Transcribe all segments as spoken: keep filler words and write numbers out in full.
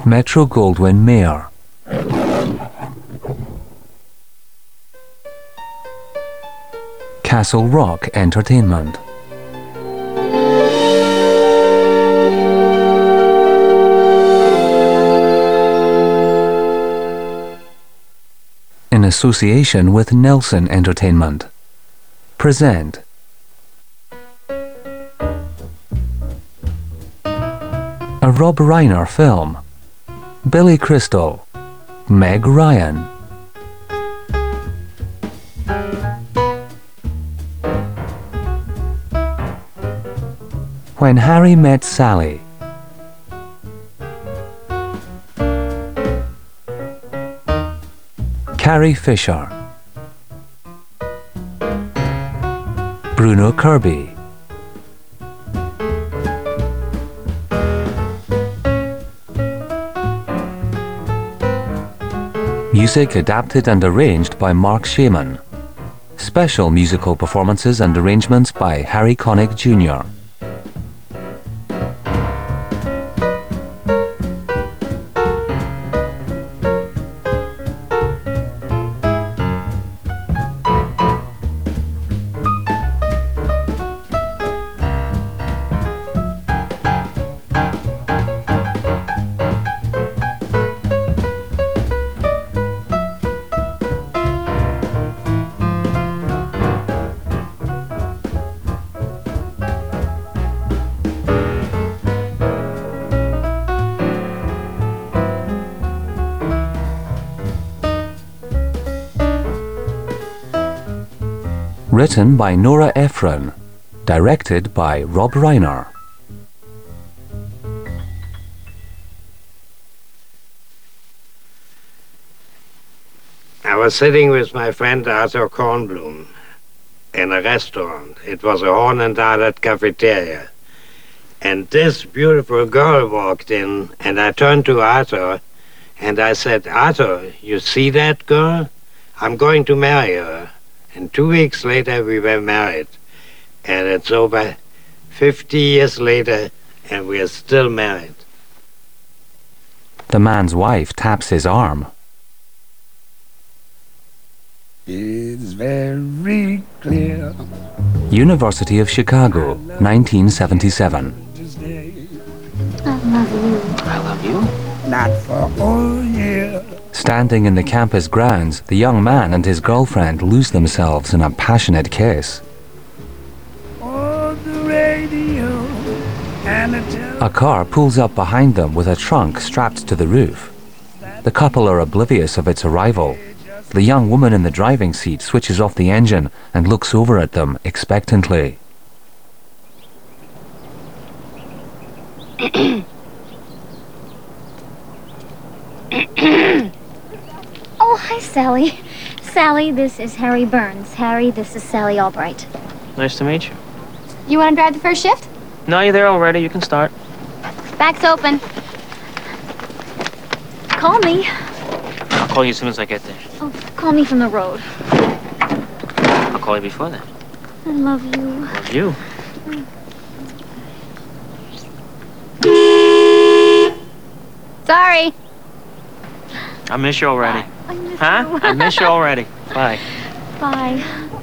Metro-Goldwyn-Mayer. Castle Rock Entertainment. In association with Nelson Entertainment, present a Rob Reiner film, Billy Crystal, Meg Ryan. When Harry Met Sally. Carrie Fisher. Bruno Kirby. Music adapted and arranged by Mark Shaman. Special musical performances and arrangements by Harry Connick Junior Written by Nora Ephron. Directed by Rob Reiner. I was sitting with my friend Arthur Kornblum in a restaurant. It was a Horn and Ardent cafeteria. And this beautiful girl walked in, and I turned to Arthur, and I said, "Arthur, you see that girl? I'm going to marry her." And two weeks later, we were married. And it's over fifty years later, and we are still married. The man's wife taps his arm. It's very clear. University of Chicago, nineteen seventy-seven. I love you. I love you. Not for all year. Standing in the campus grounds, the young man and his girlfriend lose themselves in a passionate kiss. On the radio and a, a car pulls up behind them with a trunk strapped to the roof. The couple are oblivious of its arrival. The young woman in the driving seat switches off the engine and looks over at them expectantly. Oh, hi, Sally. Sally, this is Harry Burns. Harry, this is Sally Albright. Nice to meet you. You want to drive the first shift? No, you're there already. You can start. Back's open. Call me. I'll call you as soon as I get there. Oh, call me from the road. I'll call you before then. I love you. Love you. Sorry. I miss you already. I miss Huh? you. I miss you already. Bye. Bye.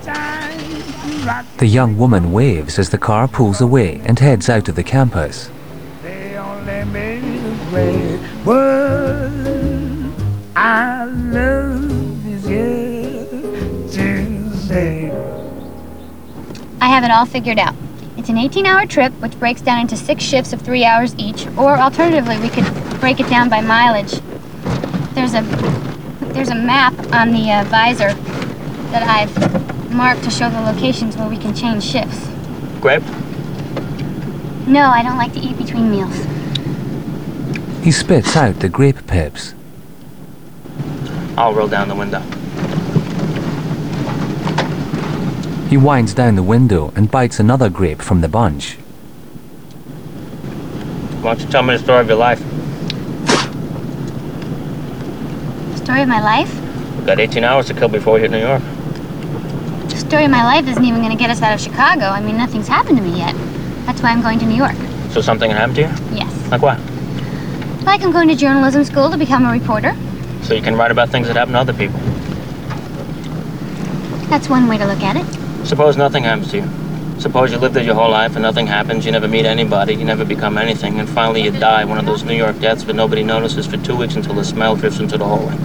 The young woman waves as the car pulls away and heads out of the campus. they only made a great word. I love is yet to say. I have it all figured out. It's an eighteen-hour trip, which breaks down into six shifts of three hours each, or alternatively, we could break it down by mileage. There's a there's a map on the uh, visor that I've marked to show the locations where we can change shifts. Grape? No, I don't like to eat between meals. He spits out the grape pips. I'll roll down the window. He winds down the window and bites another grape from the bunch. Why don't you tell me the story of your life? Story of my life? We've got eighteen hours to kill before we hit New York. The story of my life isn't even going to get us out of Chicago. I mean, nothing's happened to me yet. That's why I'm going to New York. So something happened to you? Yes. Like what? Like I'm going to journalism school to become a reporter. So you can write about things that happen to other people. That's one way to look at it. Suppose nothing happens to you. Suppose you live there your whole life and nothing happens, you never meet anybody, you never become anything, and finally you die, one of those New York deaths that nobody notices for two weeks until the smell drifts into the hallway.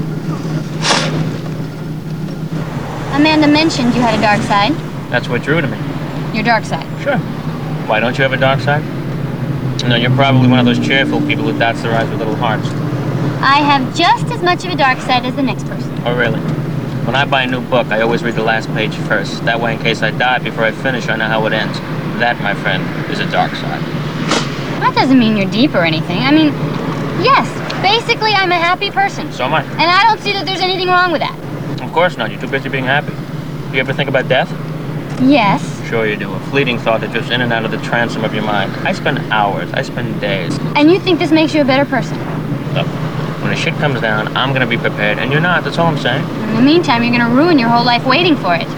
Amanda mentioned you had a dark side. That's what drew to me. Your dark side. Sure. Why, don't you have a dark side? No, you're probably one of those cheerful people who dots their eyes with little hearts. I have just as much of a dark side as the next person. Oh, really? When I buy a new book, I always read the last page first. That way, in case I die before I finish, I know how it ends. That, my friend, is a dark side. That doesn't mean you're deep or anything. I mean, yes, basically I'm a happy person. So am I. And I don't see that there's anything wrong with that. Of course not. You're too busy being happy. Do you ever think about death? Yes. Sure you do. A fleeting thought that drifts in and out of the transom of your mind. I spend hours. I spend days. And you think this makes you a better person? Look, when the shit comes down, I'm gonna be prepared, and you're not. That's all I'm saying. In the meantime, you're gonna ruin your whole life waiting for it.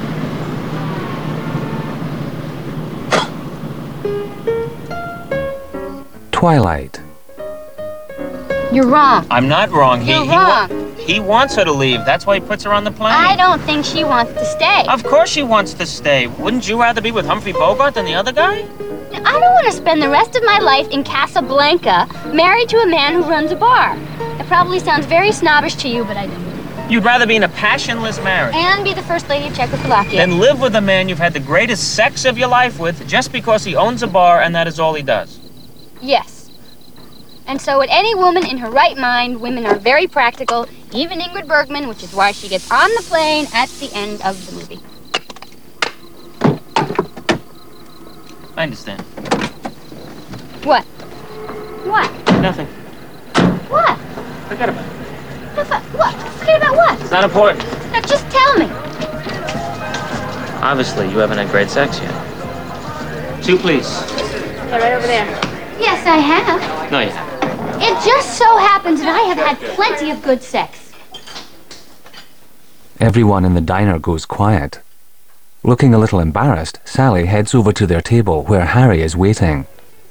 Twilight. You're wrong. I'm not wrong. He, You're he, wa- wrong. he wants her to leave. That's why he puts her on the plane. I don't think she wants to stay. Of course she wants to stay. Wouldn't you rather be with Humphrey Bogart than the other guy? I don't want to spend the rest of my life in Casablanca, married to a man who runs a bar. It probably sounds very snobbish to you, but I don't. You'd rather be in a passionless marriage And be the first lady of Czechoslovakia. than live with a man you've had the greatest sex of your life with just because he owns a bar and that is all he does. Yes. And so, with any woman in her right mind, women are very practical, even Ingrid Bergman, which is why she gets on the plane at the end of the movie. I understand. What? What? Nothing. What? Forget about it. What? What? Forget about what? It's not important. Now, just tell me. Obviously, you haven't had great sex yet. Two, please. Yeah, right over there. Yes, I have. No, you haven't. It just so happens that I have had plenty of good sex. Everyone in the diner goes quiet. Looking a little embarrassed, Sally heads over to their table where Harry is waiting.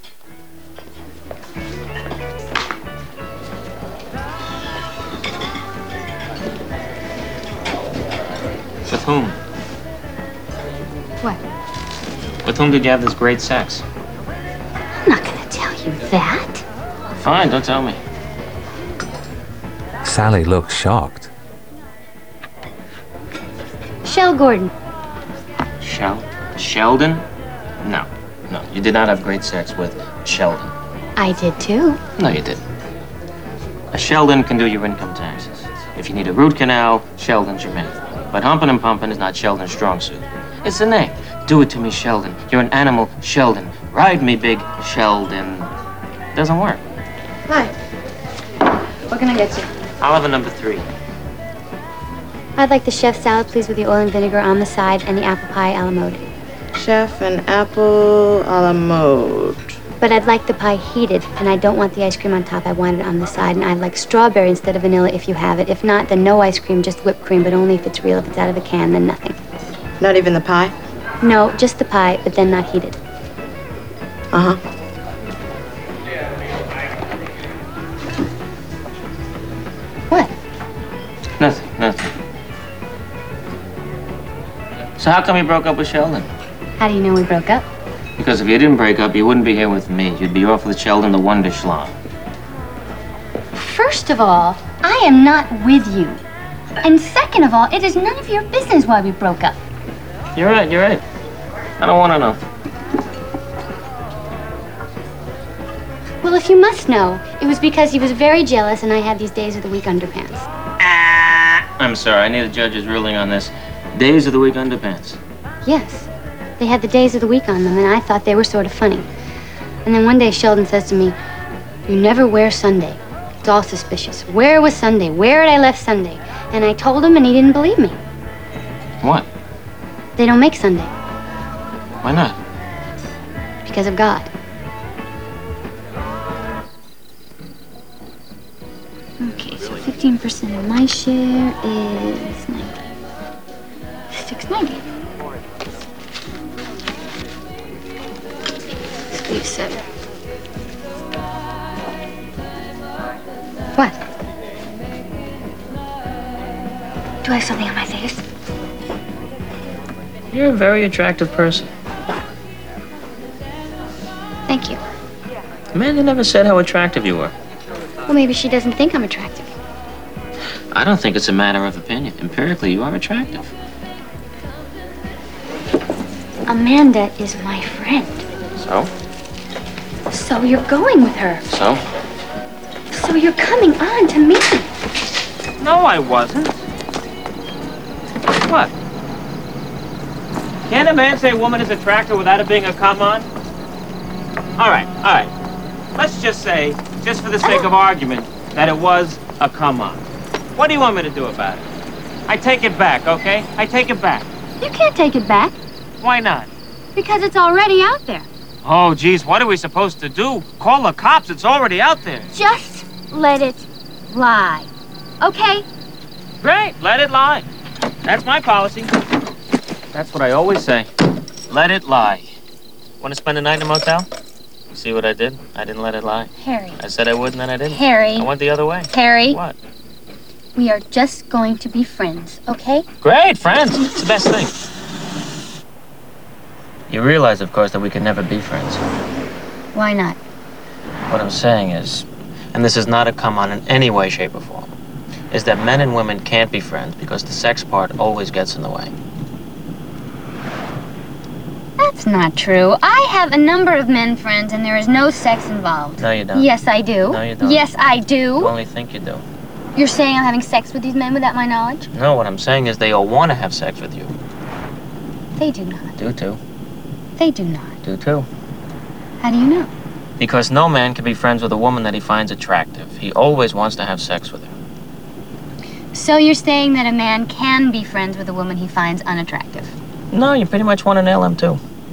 With whom? What? With whom did you have this great sex? I'm not going to tell you that. Fine, don't tell me. Sally looks shocked. Shell Gordon. Shel- Sheldon? No, no, you did not have great sex with Sheldon. I did too. No, you didn't. A Sheldon can do your income taxes. If you need a root canal, Sheldon's your man. But humping and pumping is not Sheldon's strong suit. It's the name. Do it to me, Sheldon. You're an animal, Sheldon. Ride me, big Sheldon. Doesn't work. Hi. What can I get you? I'll have a number three. I'd like the chef salad, please, with the oil and vinegar on the side and the apple pie a la mode. Chef and apple a la mode. But I'd like the pie heated, and I don't want the ice cream on top. I want it on the side, and I'd like strawberry instead of vanilla if you have it. If not, then no ice cream, just whipped cream, but only if it's real. If it's out of a can, then nothing. Not even the pie? No, just the pie, but then not heated. Uh-huh. What? Nothing, nothing. So how come you broke up with Sheldon? How do you know we broke up? Because if you didn't break up, you wouldn't be here with me. You'd be off with Sheldon the Wonder Schlong. First of all, I am not with you. And second of all, it is none of your business why we broke up. You're right, you're right. I don't want to know. Well, if you must know, it was because he was very jealous and I had these days of the week underpants. I'm sorry, I need a judge's ruling on this. Days of the week underpants. Yes. They had the days of the week on them, and I thought they were sort of funny. And then one day Sheldon says to me, "You never wear Sunday. It's all suspicious. Where was Sunday? Where had I left Sunday?" And I told him, and he didn't believe me. What? They don't make Sunday. Why not? Because of God. Okay, so fifteen percent of my share is ninety. six ninety. Leave seven. What? Do I have something on my face? You're a very attractive person. Thank you. Amanda never said how attractive you were. Well, maybe she doesn't think I'm attractive. I don't think it's a matter of opinion. Empirically, you are attractive. Amanda is my friend. So? So you're going with her. So? So you're coming on to me. No, I wasn't. What? Can a man say a woman is attractive without it being a come on? All right, all right. Let's just say, just for the sake of argument, that it was a come on. What do you want me to do about it? I take it back, okay? I take it back. You can't take it back Why not? because it's already out there. Oh, geez, what are we supposed to do? Call the cops, it's already out there. Just let it lie. Okay? Great, let it lie. That's my policy. That's what I always say. Let it lie. Want to spend a night in a motel? See what I did? I didn't let it lie. Harry. I said I would and then I didn't. Harry. I went the other way. Harry. What? We are just going to be friends, okay? Great, friends. It's the best thing. You realize, of course, that we can never be friends. Why not? What I'm saying is, and this is not a come on in any way, shape, or form, is that men and women can't be friends because the sex part always gets in the way. That's not true. I have a number of men friends and there is no sex involved. No, you don't. Yes, I do. No, you don't. Yes, I do. You only think you do. You're saying I'm having sex with these men without my knowledge? No, what I'm saying is they all want to have sex with you. They do not. Do too. They do not. Do too. How do you know? Because no man can be friends with a woman that he finds attractive. He always wants to have sex with her. So you're saying that a man can be friends with a woman he finds unattractive? No, you pretty much want to nail him too.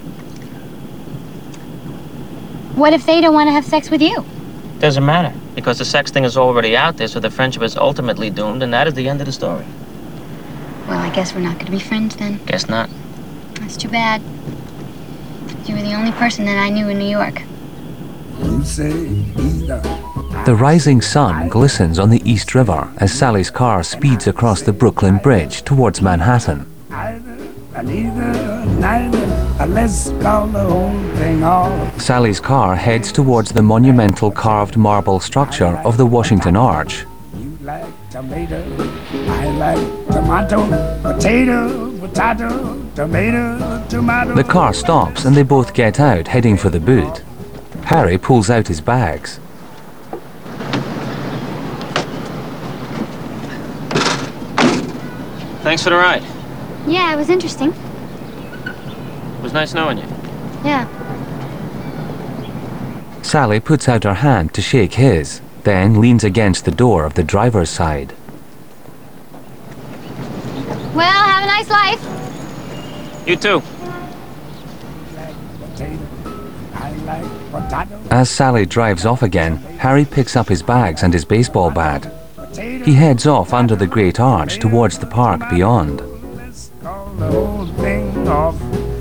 What if they don't want to have sex with you? Doesn't matter, because the sex thing is already out there, so the friendship is ultimately doomed, and that is the end of the story. Well, I guess we're not going to be friends then. Guess not. That's too bad. You were the only person that I knew in New York. You say either. The rising sun glistens on the East River as Sally's car speeds across the Brooklyn Bridge towards Manhattan. Either, and either, neither. Let's call the whole thing off. Sally's car heads towards the monumental carved marble structure of the Washington Arch. You like tomato, I like tomato, potato, potato, tomato, tomato. The car stops and they both get out, heading for the boot. Harry pulls out his bags. Thanks for the ride. Yeah, it was interesting. It was nice knowing you. Yeah. Sally puts out her hand to shake his, then leans against the door of the driver's side. Well, have a nice life. You too. I like potato, As Sally drives off again, Harry picks up his bags and his baseball bat. potato. He heads off under the Great Arch towards the park beyond. Let's call the whole thing off.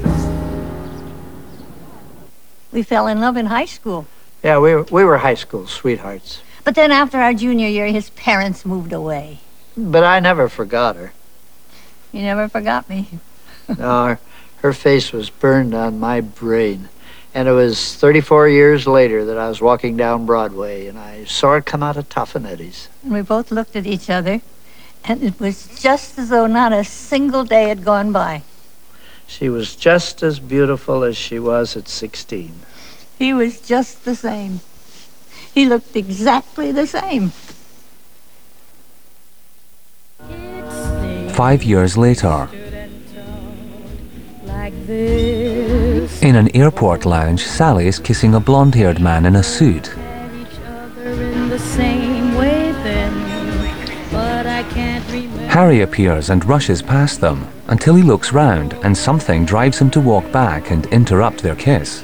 We fell in love in high school. Yeah, we were, we were high school sweethearts. But then after our junior year, his parents moved away. But I never forgot her. You never forgot me. No, her, her face was burned on my brain. And it was thirty-four years later that I was walking down Broadway, and I saw her come out of Tough and Eddie's. And we both looked at each other, and it was just as though not a single day had gone by. She was just as beautiful as she was at sixteen. He was just the same. He looked exactly the same. Five years later, in an airport lounge, Sally is kissing a blonde-haired man in a suit. Harry appears and rushes past them until he looks round and something drives him to walk back and interrupt their kiss.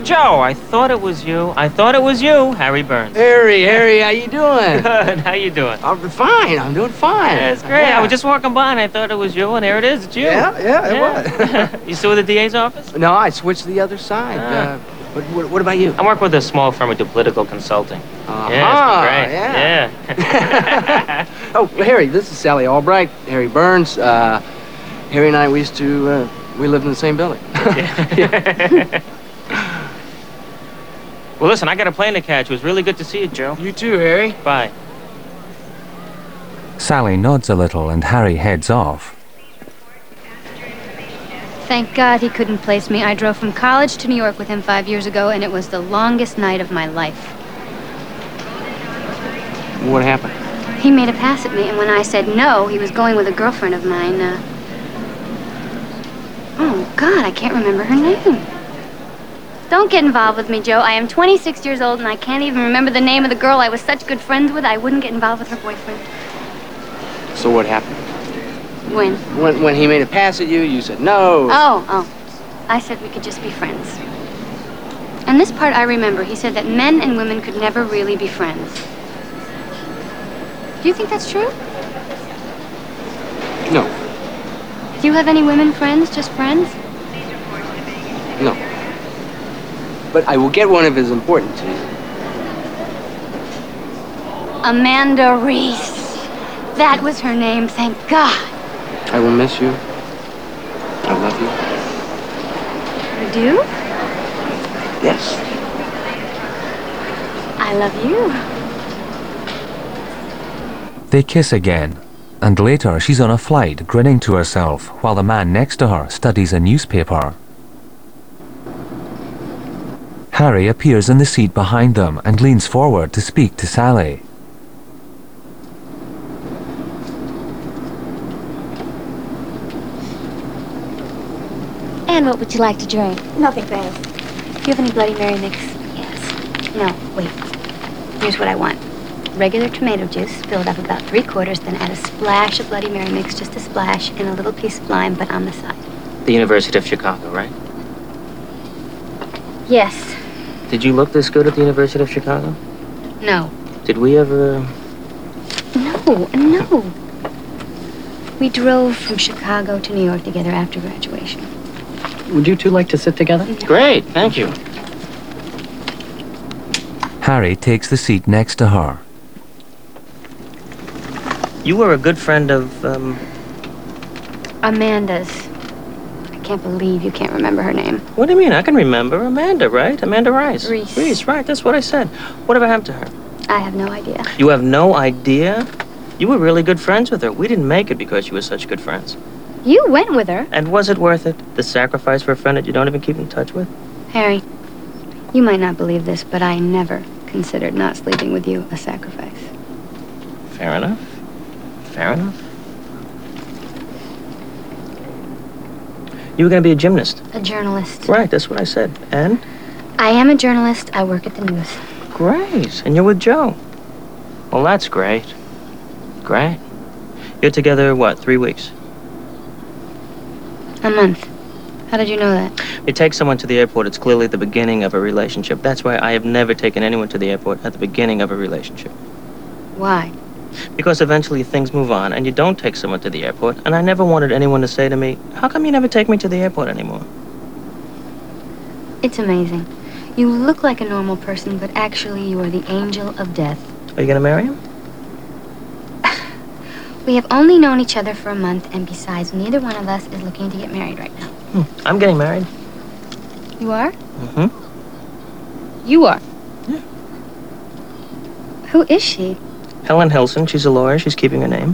Joe, I thought it was you. I thought it was you, Harry Burns. Harry, Harry, how you doing? Good. How you doing? I'm fine. I'm doing fine. That's great. Yeah. I was just walking by and I thought it was you, and here it is. It's you. Yeah, yeah, it was. You still with the D A's office? No, I switched to the other side. Ah. Uh, what, what, what about you? I work with a small firm. We do political consulting. Uh-huh, Yeah, it's been great. yeah. Yeah. Oh, Harry, this is Sally Albright, Harry Burns. Uh, Harry and I, we used to, uh, we lived in the same building. Yeah. Well, listen, I got a plane to catch. It was really good to see you, Joe. You too, Harry. Bye. Sally nods a little and Harry heads off. Thank God he couldn't place me. I drove from college to New York with him five years ago, and it was the longest night of my life. What happened? He made a pass at me, and when I said no, he was going with a girlfriend of mine. Uh... Oh, God, I can't remember her name. Don't get involved with me, Joe. I am twenty-six years old, and I can't even remember the name of the girl I was such good friends with. I wouldn't get involved with her boyfriend. So what happened? When? When, when he made a pass at you, you said no. Oh, oh. I said we could just be friends. And this part I remember. He said that men and women could never really be friends. Do you think that's true? No. Do you have any women friends, just friends? No. But I will get one if it's important to you. Amanda Reese. That was her name, thank God. I will miss you. I love you. You do? Yes. I love you. They kiss again, and later she's on a flight grinning to herself while the man next to her studies a newspaper. Harry appears in the seat behind them and leans forward to speak to Sally. And what would you like to drink? Nothing, thanks. Do you have any Bloody Mary mix? Yes. No, wait. Here's what I want. Regular tomato juice, fill it up about three quarters, then add a splash of Bloody Mary mix, just a splash, and a little piece of lime, but on the side. The University of Chicago, right? Yes. Did you look this good at the University of Chicago? No. Did we ever... No, no. We drove from Chicago to New York together after graduation. Would you two like to sit together? Great, thank you. Harry takes the seat next to her. You were a good friend of, um... Amanda's. I can't believe you can't remember her name. What do you mean? I can remember. Amanda, right? Amanda Rice. Reese. Reese, right. That's what I said. Whatever happened to her? I have no idea. You have no idea? You were really good friends with her. We didn't make it because you were such good friends. You went with her. And was it worth it? The sacrifice for a friend that you don't even keep in touch with? Harry, you might not believe this, but I never considered not sleeping with you a sacrifice. Fair enough. Fair enough. You were going to be a gymnast. A journalist. Right, that's what I said. And? I am a journalist. I work at the news. Great. And you're with Joe. Well, that's great. Great. You're together, what, three weeks? A month. How did you know that? You take someone to the airport, it's clearly the beginning of a relationship. That's why I have never taken anyone to the airport at the beginning of a relationship. Why? Because eventually things move on, and you don't take someone to the airport, and I never wanted anyone to say to me, how come you never take me to the airport anymore? It's amazing. You look like a normal person, but actually you are the angel of death. Are you going to marry him? We have only known each other for a month, and besides, neither one of us is looking to get married right now. Hmm. I'm getting married. You are? Mm-hmm. You are? Yeah. Who is she? Helen Hilson. She's a lawyer. She's keeping her name.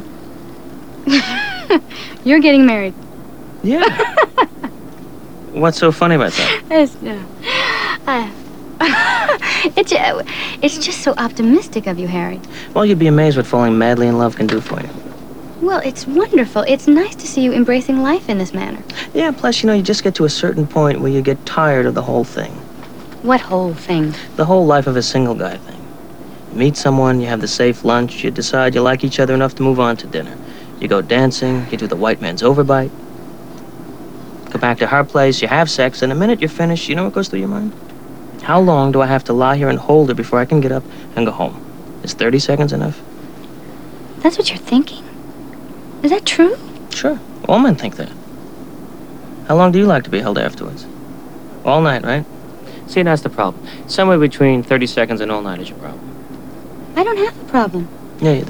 You're getting married. Yeah. What's so funny about that? It's, uh, uh, it's, uh, it's just so optimistic of you, Harry. Well, you'd be amazed what falling madly in love can do for you. Well, it's wonderful. It's nice to see you embracing life in this manner. Yeah, plus, you know, you just get to a certain point where you get tired of the whole thing. What whole thing? The whole life of a single guy thing. You meet someone, you have the safe lunch, you decide you like each other enough to move on to dinner. You go dancing, you do the white man's overbite. Go back to her place, you have sex, and the minute you're finished, you know what goes through your mind? How long do I have to lie here and hold her before I can get up and go home? Is thirty seconds enough? That's what you're thinking? Is that true? Sure. All men think that. How long do you like to be held afterwards? All night, right? See, that's the problem. Somewhere between thirty seconds and all night is your problem. I don't have a problem. Yeah, you do.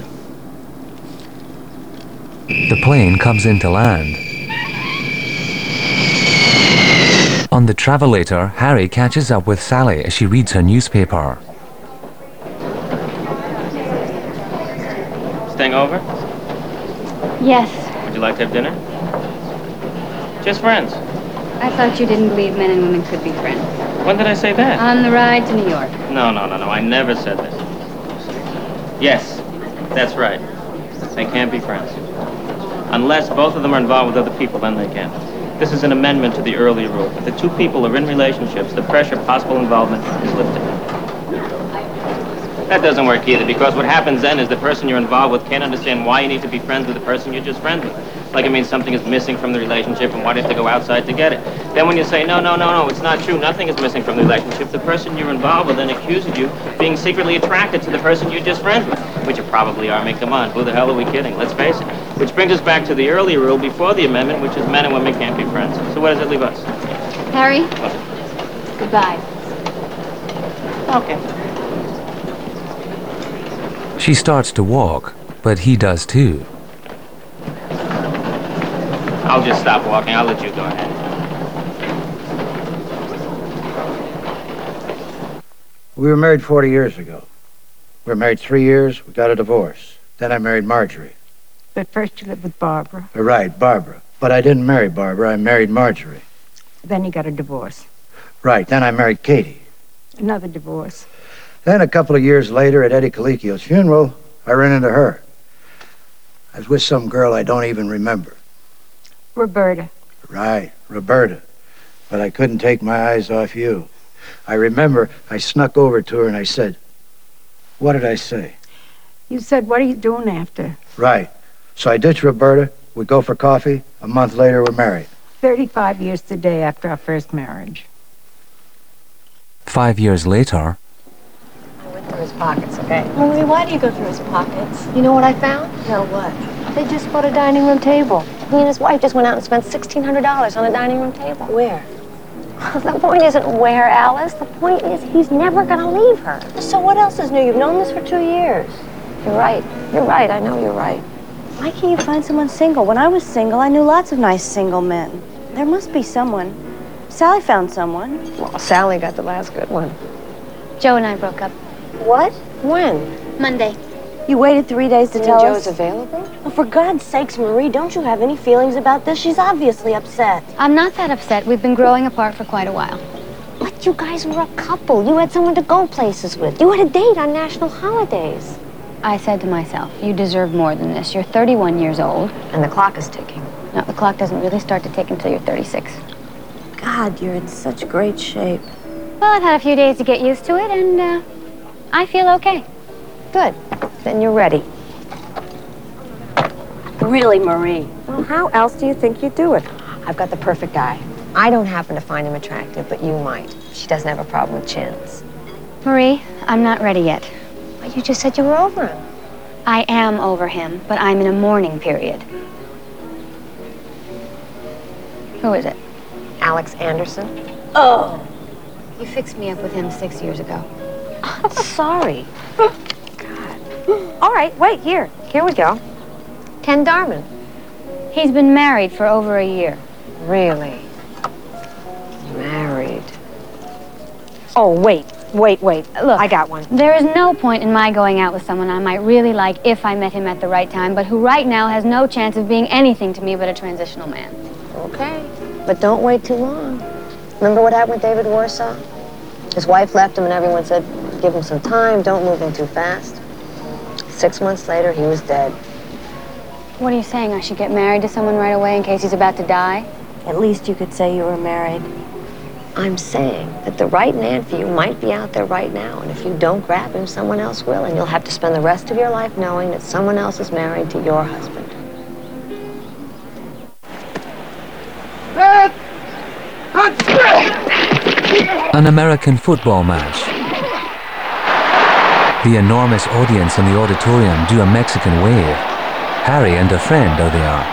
The plane comes into land. On the travelator, Harry catches up with Sally as she reads her newspaper. Staying over? Yes. Would you like to have dinner? Just friends. I thought you didn't believe men and women could be friends. When did I say that? On the ride to New York. No, no, no, no. I never said that. Yes, that's right. They can't be friends. Unless both of them are involved with other people, then they can. This is an amendment to the earlier rule. If the two people are in relationships, the pressure of possible involvement is lifted. That doesn't work either, because what happens then is the person you're involved with can't understand why you need to be friends with the person you're just friends with. Like it means something is missing from the relationship and why do you have to go outside to get it? Then when you say, no, no, no, no, it's not true, nothing is missing from the relationship, the person you're involved with then accuses you of being secretly attracted to the person you're just friends with. Which you probably are. I mean, come on, who the hell are we kidding? Let's face it. Which brings us back to the earlier rule before the amendment, which is men and women can't be friends. So where does it leave us? Harry? Goodbye. Okay. She starts to walk, but he does too. I'll just stop walking. I'll let you go ahead. We were married forty years ago. We were married three years. We got a divorce. Then I married Marjorie. But first you lived with Barbara. Right, Barbara. But I didn't marry Barbara. I married Marjorie. Then you got a divorce. Right. Then I married Katie. Another divorce. Then a couple of years later at Eddie Colicchio's funeral, I ran into her. I was with some girl I don't even remember. Roberta. Right, Roberta. But I couldn't take my eyes off you. I remember I snuck over to her and I said, what did I say? You said, what are you doing after? Right. So I ditched Roberta. We go for coffee. A month later, we're married. thirty-five years today after our first marriage. Five years later... I went through his pockets, okay? Marie, why do you go through his pockets? You know what I found? No, what? They just bought a dining room table. He and his wife just went out and spent sixteen hundred dollars on a dining room table. Where? The point isn't where, Alice. The point is he's never going to leave her. So what else is new? You've known this for two years. You're right. You're right. I know you're right. Why can't you find someone single? When I was single, I knew lots of nice single men. There must be someone. Sally found someone. Well, Sally got the last good one. Joe and I broke up. What? When? Monday. You waited three days to You tell mean us? Joe's available? Oh, for God's sakes, Marie, don't you have any feelings about this? She's obviously upset. I'm not that upset. We've been growing apart for quite a while. But you guys were a couple. You had someone to go places with. You had a date on national holidays. I said to myself, you deserve more than this. You're thirty-one years old. And the clock is ticking. No, the clock doesn't really start to tick until you're thirty-six. God, you're in such great shape. Well, I've had a few days to get used to it, and uh, I feel okay. Good. Then you're ready. Really, Marie? Well, how else do you think you do it? I've got the perfect guy. I don't happen to find him attractive, but you might. She doesn't have a problem with chins. Marie, I'm not ready yet. But you just said you were over him. I am over him, but I'm in a mourning period. Who is it? Alex Anderson. Oh! You fixed me up with him six years ago. I'm sorry. God. All right, wait, here. Here we go. Ken Darman. He's been married for over a year. Really? Married. Oh, wait, wait, wait. Look, I got one. There is no point in my going out with someone I might really like if I met him at the right time, but who right now has no chance of being anything to me but a transitional man. Okay, but don't wait too long. Remember what happened with David Warsaw? His wife left him and everyone said, give him some time, don't move in too fast. Six months later, he was dead. What are you saying? I should get married to someone right away in case he's about to die? At least you could say you were married. I'm saying that the right man for you might be out there right now, and if you don't grab him, someone else will, and you'll have to spend the rest of your life knowing that someone else is married to your husband. An American football match. The enormous audience in the auditorium do a Mexican wave. Harry and a friend, oh they are.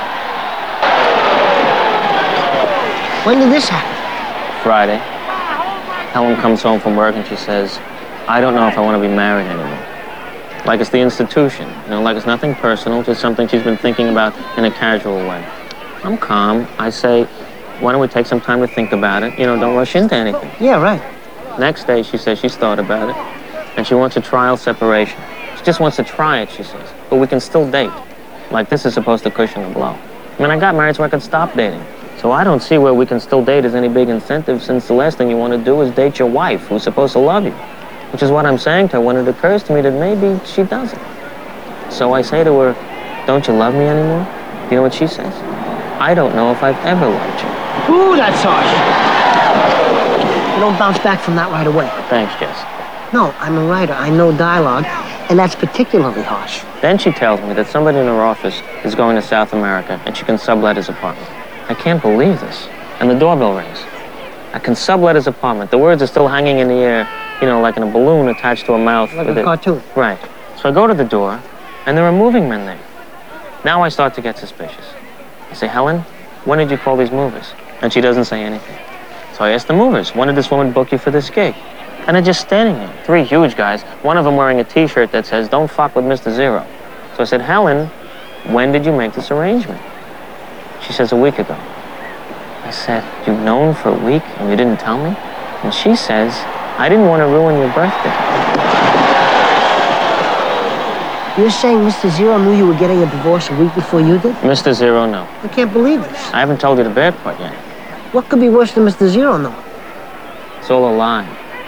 When did this happen? Friday. Helen comes home from work and she says, I don't know if I want to be married anymore. Like it's the institution, you know, like it's nothing personal, just something she's been thinking about in a casual way. I'm calm. I say, why don't we take some time to think about it? You know, don't rush into anything. Yeah, right. Next day, she says she's thought about it, and she wants a trial separation. She just wants to try it, she says, but we can still date. Like this is supposed to cushion the blow. I mean, I got married so I could stop dating. So I don't see where we can still date as any big incentive, since the last thing you want to do is date your wife, who's supposed to love you. Which is what I'm saying to her when it occurs to me that maybe she doesn't. So I say to her, don't you love me anymore? Do you know what she says? I don't know if I've ever loved you. Ooh, that's harsh. You don't bounce back from that right away. Thanks, Jess. No, I'm a writer. I know dialogue, and that's particularly harsh. Then she tells me that somebody in her office is going to South America and she can sublet his apartment. I can't believe this. And the doorbell rings. I can sublet his apartment. The words are still hanging in the air, you know, like in a balloon attached to a mouth. Like a cartoon. Right. So I go to the door, and there are moving men there. Now I start to get suspicious. I say, Helen, when did you call these movers? And she doesn't say anything. So I ask the movers, when did this woman book you for this gig? And they're just standing there, three huge guys, one of them wearing a T-shirt that says, don't fuck with Mister Zero. So I said, Helen, when did you make this arrangement? She says, a week ago. I said, you've known for a week and you didn't tell me? And she says, I didn't want to ruin your birthday. You're saying Mister Zero knew you were getting a divorce a week before you did? Mister Zero, no. I can't believe this. I haven't told you the bad part yet. What could be worse than Mister Zero knowing? It's all a lie.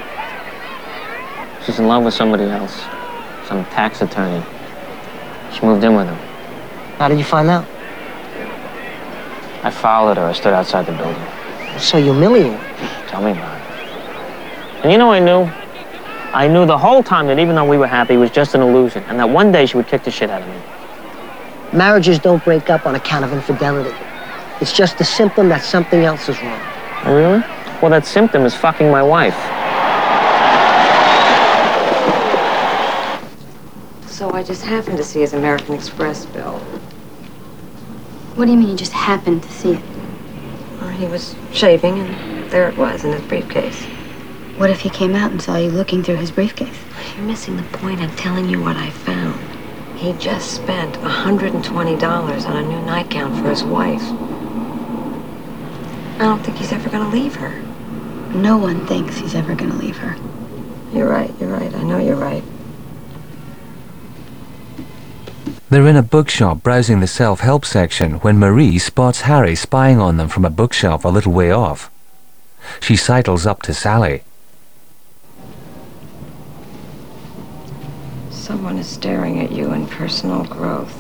She's in love with somebody else, some tax attorney. She moved in with him. How did you find out? I followed her. I stood outside the building. So humiliating. Tell me about it. And you know I knew? I knew the whole time that even though we were happy, it was just an illusion, and that one day she would kick the shit out of me. Marriages don't break up on account of infidelity. It's just a symptom that something else is wrong. Oh, really? Well, that symptom is fucking my wife. So I just happened to see his American Express bill. What do you mean you just happened to see it? Well, he was shaving, and there it was in his briefcase. What if he came out and saw you looking through his briefcase? You're missing the point. I'm telling you what I found. He just spent one hundred twenty dollars on a new nightgown for his wife. I don't think he's ever going to leave her. No one thinks he's ever going to leave her. You're right, you're right. I know you're right. They're in a bookshop browsing the self-help section when Marie spots Harry spying on them from a bookshelf a little way off. She sidles up to Sally. Someone is staring at you in personal growth.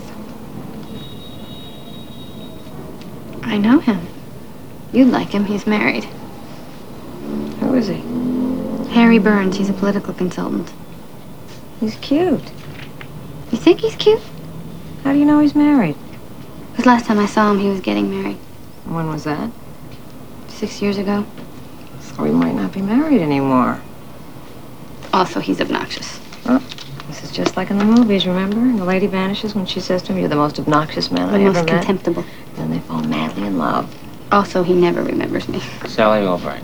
I know him. You'd like him. He's married. Who is he? Harry Burns. He's a political consultant. He's cute. You think he's cute? How do you know he's married? Because last time I saw him, he was getting married. When was that? Six years ago. So he might not be married anymore. Also, he's obnoxious. Oh, this is just like in the movies, remember? And the lady vanishes when she says to him, you're the most obnoxious man The I most ever met. contemptible. And then they fall madly in love. Also, he never remembers me. Sally Albright.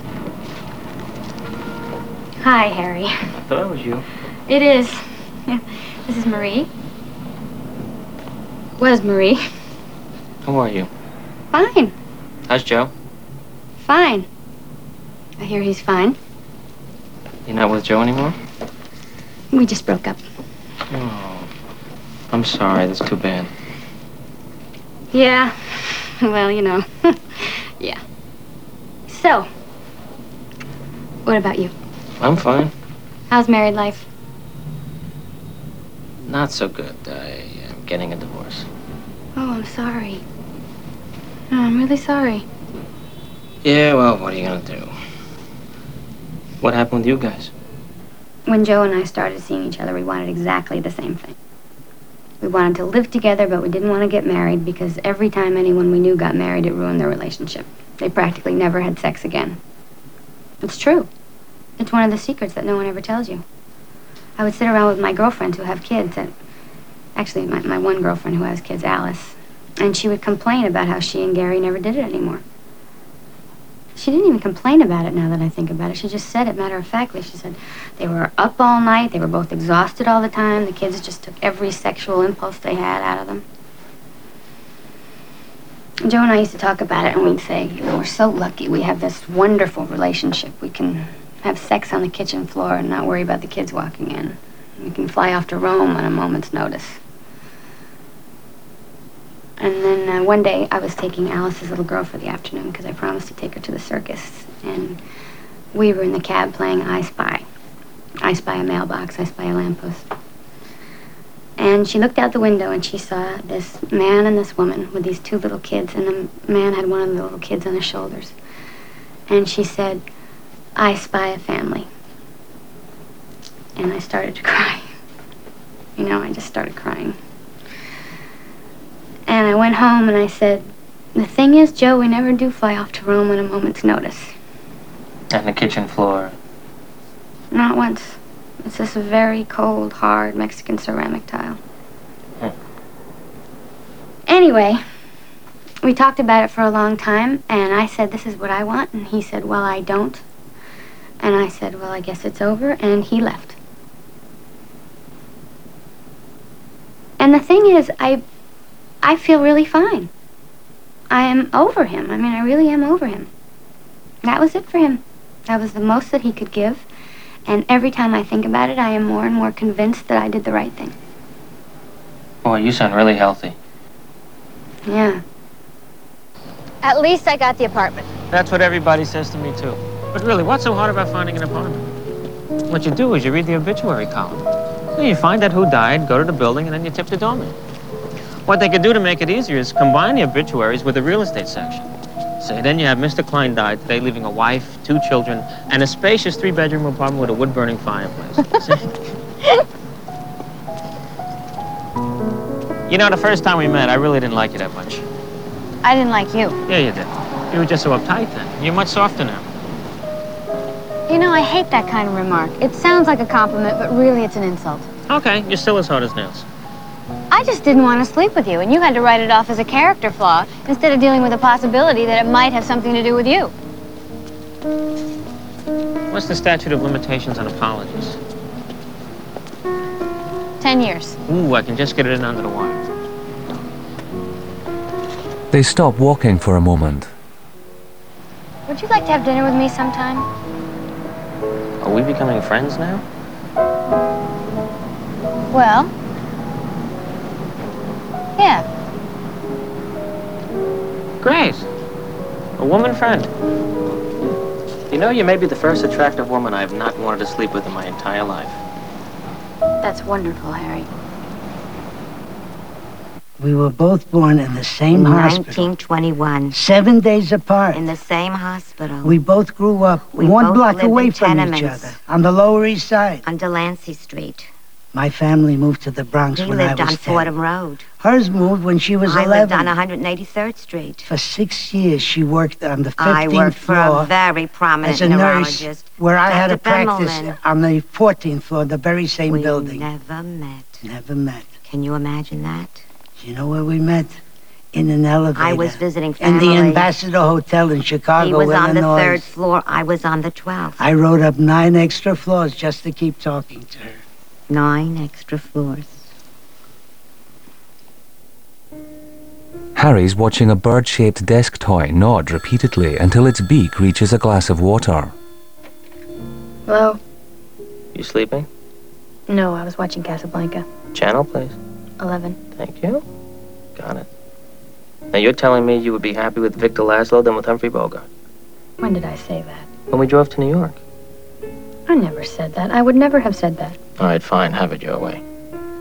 Hi, Harry. I thought it was you. It is. Yeah. This is Marie. Was Marie. How are you? Fine. How's Joe? Fine. I hear he's fine. You're not with Joe anymore? We just broke up. Oh, I'm sorry. That's too bad. Yeah. Well, you know. Yeah. So, what about you? I'm fine. How's married life? Not so good. I am getting a divorce. Oh, I'm sorry. Oh, I'm really sorry. Yeah, well, what are you gonna do? What happened with you guys? When Joe and I started seeing each other, we wanted exactly the same thing. We wanted to live together, but we didn't want to get married because every time anyone we knew got married, it ruined their relationship. They practically never had sex again. It's true. It's one of the secrets that no one ever tells you. I would sit around with my girlfriends who have kids, and actually my, my one girlfriend who has kids, Alice, and she would complain about how she and Gary never did it anymore. She didn't even complain about it now that I think about it. She just said it matter-of-factly. She said they were up all night, they were both exhausted all the time, the kids just took every sexual impulse they had out of them. Joe and I used to talk about it, and we'd say, you know, we're so lucky we have this wonderful relationship. We can have sex on the kitchen floor and not worry about the kids walking in. We can fly off to Rome on a moment's notice. And then uh, one day I was taking Alice's little girl for the afternoon because I promised to take her to the circus. And we were in the cab playing I Spy. I Spy a mailbox, I Spy a lamppost. And she looked out the window and she saw this man and this woman with these two little kids, and the man had one of the little kids on his shoulders. And she said, I spy a family. And I started to cry. You know, I just started crying. And I went home and I said, the thing is, Joe, we never do fly off to Rome on a moment's notice. And the kitchen floor? Not once. It's this very cold, hard Mexican ceramic tile. Hmm. Anyway, we talked about it for a long time, and I said, this is what I want, and he said, well, I don't. And I said, well, I guess it's over, and he left. And the thing is, I, I feel really fine. I am over him. I mean, I really am over him. That was it for him. That was the most that he could give. And every time I think about it, I am more and more convinced that I did the right thing. Boy, you sound really healthy. Yeah. At least I got the apartment. That's what everybody says to me, too. But really, what's so hard about finding an apartment? What you do is you read the obituary column. So you find out who died, go to the building, and then you tip the doorman. What they could do to make it easier is combine the obituaries with the real estate section. Say, then you have Mister Klein died today, leaving a wife, two children, and a spacious three-bedroom apartment with a wood-burning fireplace. You know, the first time we met, I really didn't like you that much. I didn't like you. Yeah, you did. You were just so uptight then. You're much softer now. You know, I hate that kind of remark. It sounds like a compliment, but really it's an insult. Okay, you're still as hard as nails. I just didn't want to sleep with you, and you had to write it off as a character flaw instead of dealing with the possibility that it might have something to do with you. What's the statute of limitations on apologies? Ten years. Ooh, I can just get it in under the wire. They stop walking for a moment. Would you like to have dinner with me sometime? Are we becoming friends now? Well, yeah. Great. A woman friend. You know, you may be the first attractive woman I have not wanted to sleep with in my entire life. That's wonderful, Harry. We were both born in the same in hospital. nineteen twenty-one. Seven days apart. In the same hospital. We both grew up we one both block lived away in from tenements. each other, on the Lower East Side. On Delancey Street. My family moved to the Bronx He when I lived was on ten. Fordham Road. Hers moved when she was I eleven. lived on one hundred eighty-third Street. For six years, she worked on the fifteenth I worked for floor a very prominent as a nurse, neurologist, where I had to Doctor practice Bimmelman. on the fourteenth floor, the very same we building. never met. Never met. Can you imagine that? You know where we met? In an elevator. I was visiting In family. the Ambassador Hotel in Chicago, He was on the Illinois. third floor. I was on the twelfth. I rode up nine extra floors just to keep talking to her. Nine extra floors. Harry's watching a bird-shaped desk toy nod repeatedly until its beak reaches a glass of water. Hello? You sleeping? No, I was watching Casablanca. Channel, please. Eleven. Thank you. Got it. Now, you're telling me you would be happy with Victor Laszlo than with Humphrey Bogart? When did I say that? When we drove to New York. I never said that. I would never have said that. All right, fine. Have it your way.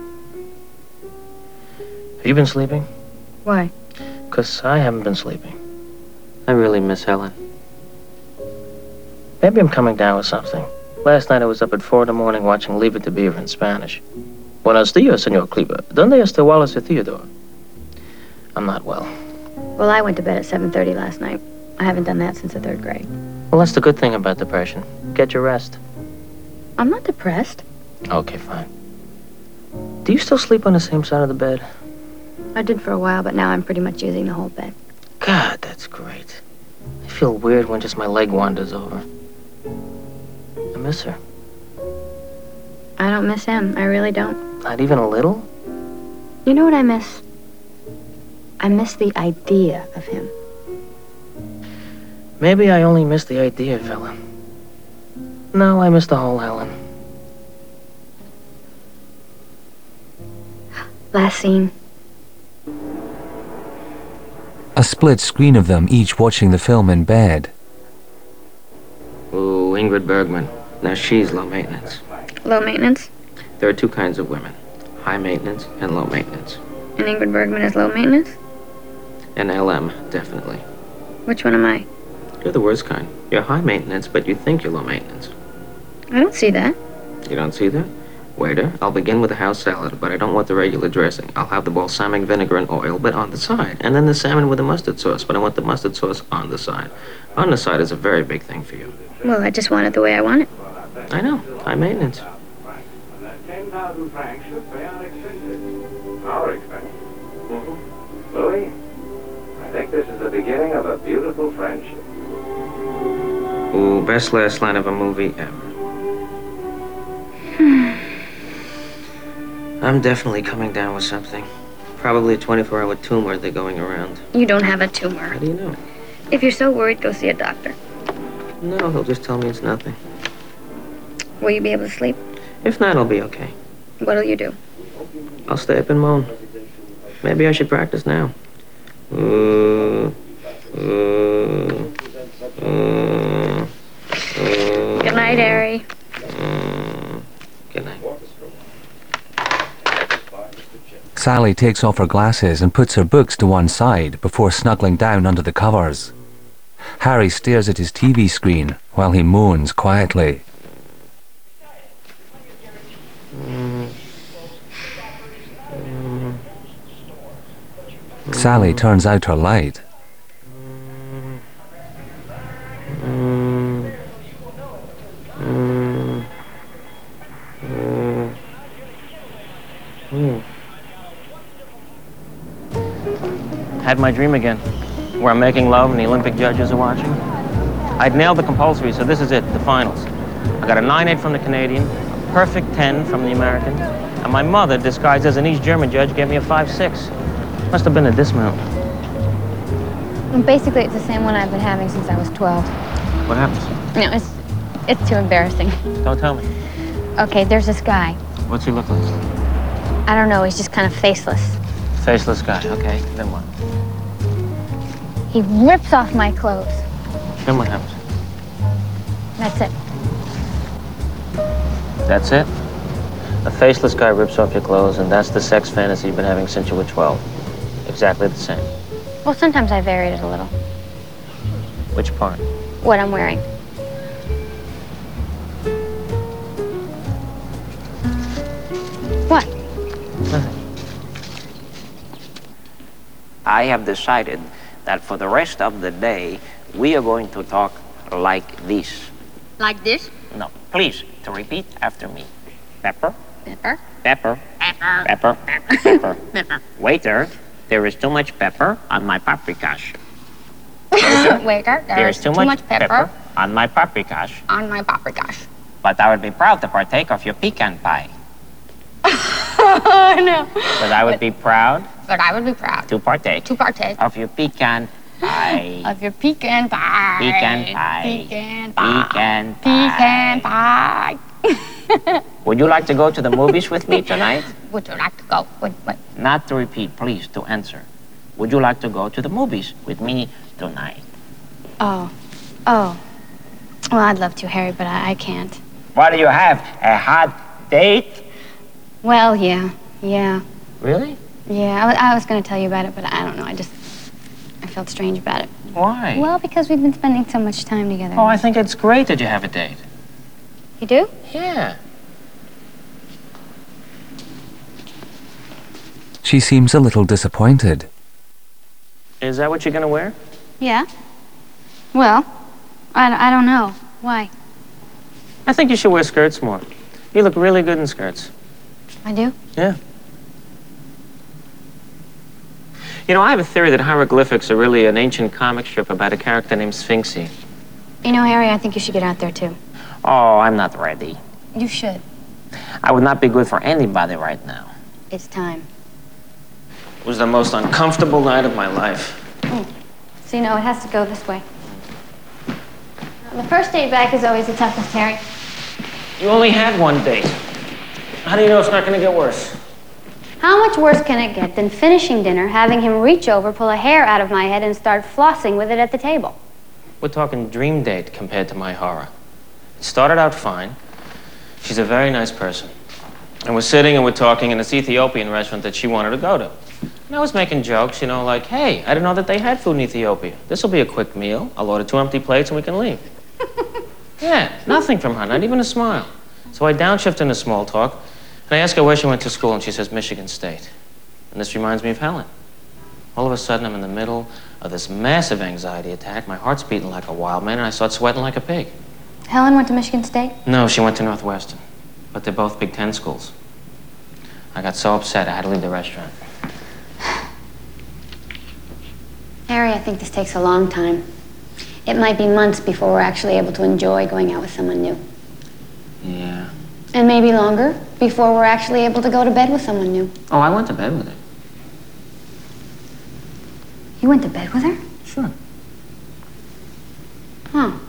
Have you been sleeping? Why? Because I haven't been sleeping. I really miss Helen. Maybe I'm coming down with something. Last night I was up at four in the morning watching Leave It to Beaver in Spanish. Buenos dias, Senor Kleber. ¿Dónde está Wallace y Theodore? I'm not well. Well, I went to bed at seven thirty last night. I haven't done that since the third grade. Well, that's the good thing about depression. Get your rest. I'm not depressed. Okay, fine. Do you still sleep on the same side of the bed? I did for a while, but now I'm pretty much using the whole bed. God, that's great. I feel weird when just my leg wanders over. I miss her. I don't miss him. I really don't. Not even a little? You know what I miss? I miss the idea of him. Maybe I only miss the idea, fella. No, I miss the whole Helen. Last scene. A split screen of them each watching the film in bed. Ooh, Ingrid Bergman. Now she's low maintenance. Low maintenance? There are two kinds of women. High maintenance and low maintenance. And Ingrid Bergman is low maintenance? And L M, definitely. Which one am I? You're the worst kind. You're high maintenance, but you think you're low maintenance. I don't see that. You don't see that? Waiter, I'll begin with the house salad, but I don't want the regular dressing. I'll have the balsamic vinegar and oil, but on the side. And then the salmon with the mustard sauce, but I want the mustard sauce on the side. On the side is a very big thing for you. Well, I just want it the way I want it. I know. High maintenance. ten thousand francs should pay our expenses. Our expenses? Mm-hmm. Louis, I think this is the beginning of a beautiful friendship. Ooh, best last line of a movie ever. I'm definitely coming down with something. Probably a twenty-four hour tumor they're going around. You don't have a tumor. How do you know? If you're so worried, go see a doctor. No, he'll just tell me it's nothing. Will you be able to sleep? If not, I'll be okay. What'll you do? I'll stay up and moan. Maybe I should practice now. Ooh, ooh, ooh, ooh. Good night, Harry. Mm, good night. Sally takes off her glasses and puts her books to one side before snuggling down under the covers. Harry stares at his T V screen while he moans quietly. Mm. Mm. Sally turns out her light. Mm. Mm. Mm. Mm. Had my dream again, where I'm making love and the Olympic judges are watching. I'd nailed the compulsory, so this is it, the finals. I got a nine eight from the Canadian, a perfect ten from the American, and my mother, disguised as an East German judge, gave me a five six. Must have been a dismount. Well, basically, it's the same one I've been having since I was twelve. What happens? No, it's it's too embarrassing. Don't tell me. Okay, there's this guy. What's he look like? I don't know, he's just kind of faceless. Faceless guy, okay. Then what? He rips off my clothes. Then what happens? That's it. That's it? A faceless guy rips off your clothes, and that's the sex fantasy you've been having since you were twelve. Exactly the same. Well, sometimes I varied it a little. Which part? What I'm wearing. What? Nothing. I have decided that for the rest of the day, we are going to talk like this. Like this? No, please, to repeat after me. Pepper. Pepper. Pepper. Pepper. Pepper. Pepper. Pepper. Waiter, there is too much pepper on my paprikash. Waiter, There is too, too much, much pepper, on my paprikash. on my paprikash. But I would be proud to partake of your pecan pie. Oh, no. But I would be proud But I would be proud to partake to partake of your pecan pie. of your pecan pie. Pecan pie. Pecan pie. Pecan pie. Pecan pie. Would you like to go to the movies with me tonight? Would you like to go? Wait, wait. Not to repeat, please, to answer. Would you like to go to the movies with me tonight? Oh. Oh. Well, I'd love to, Harry, but I, I can't. What do you have? A hot date? Well, yeah. Yeah. Really? Yeah. I, wa- I was going to tell you about it, but I don't know. I just... I felt strange about it. Why? Well, because we've been spending so much time together. Oh, I think it's great that you have a date. You do? Yeah. She seems a little disappointed. Is that what you're gonna wear? Yeah. Well, I, I don't know. Why? I think you should wear skirts more. You look really good in skirts. I do? Yeah. You know, I have a theory that hieroglyphics are really an ancient comic strip about a character named Sphinxy. You know, Harry, I think you should get out there, too. Oh, I'm not ready. You should. I would not be good for anybody right now. It's time. It was the most uncomfortable night of my life. Mm. So, you know, it has to go this way. The first date back is always the toughest, Harry. You only had one date. How do you know it's not going to get worse? How much worse can it get than finishing dinner, having him reach over, pull a hair out of my head, and start flossing with it at the table? We're talking dream date compared to my horror. It started out fine. She's a very nice person. And we're sitting and we're talking in this Ethiopian restaurant that she wanted to go to. And I was making jokes, you know, like, hey, I didn't know that they had food in Ethiopia. This will be a quick meal. I'll order two empty plates and we can leave. Yeah, nothing from her, not even a smile. So I downshift into small talk, and I ask her where she went to school, and she says Michigan State. And this reminds me of Helen. All of a sudden, I'm in the middle of this massive anxiety attack. My heart's beating like a wild man, and I start sweating like a pig. Helen went to Michigan State? No, she went to Northwestern. But they're both Big Ten schools. I got so upset, I had to leave the restaurant. Harry, I think this takes a long time. It might be months before we're actually able to enjoy going out with someone new. Yeah. And maybe longer before we're actually able to go to bed with someone new. Oh, I went to bed with her. You went to bed with her? Sure. Huh.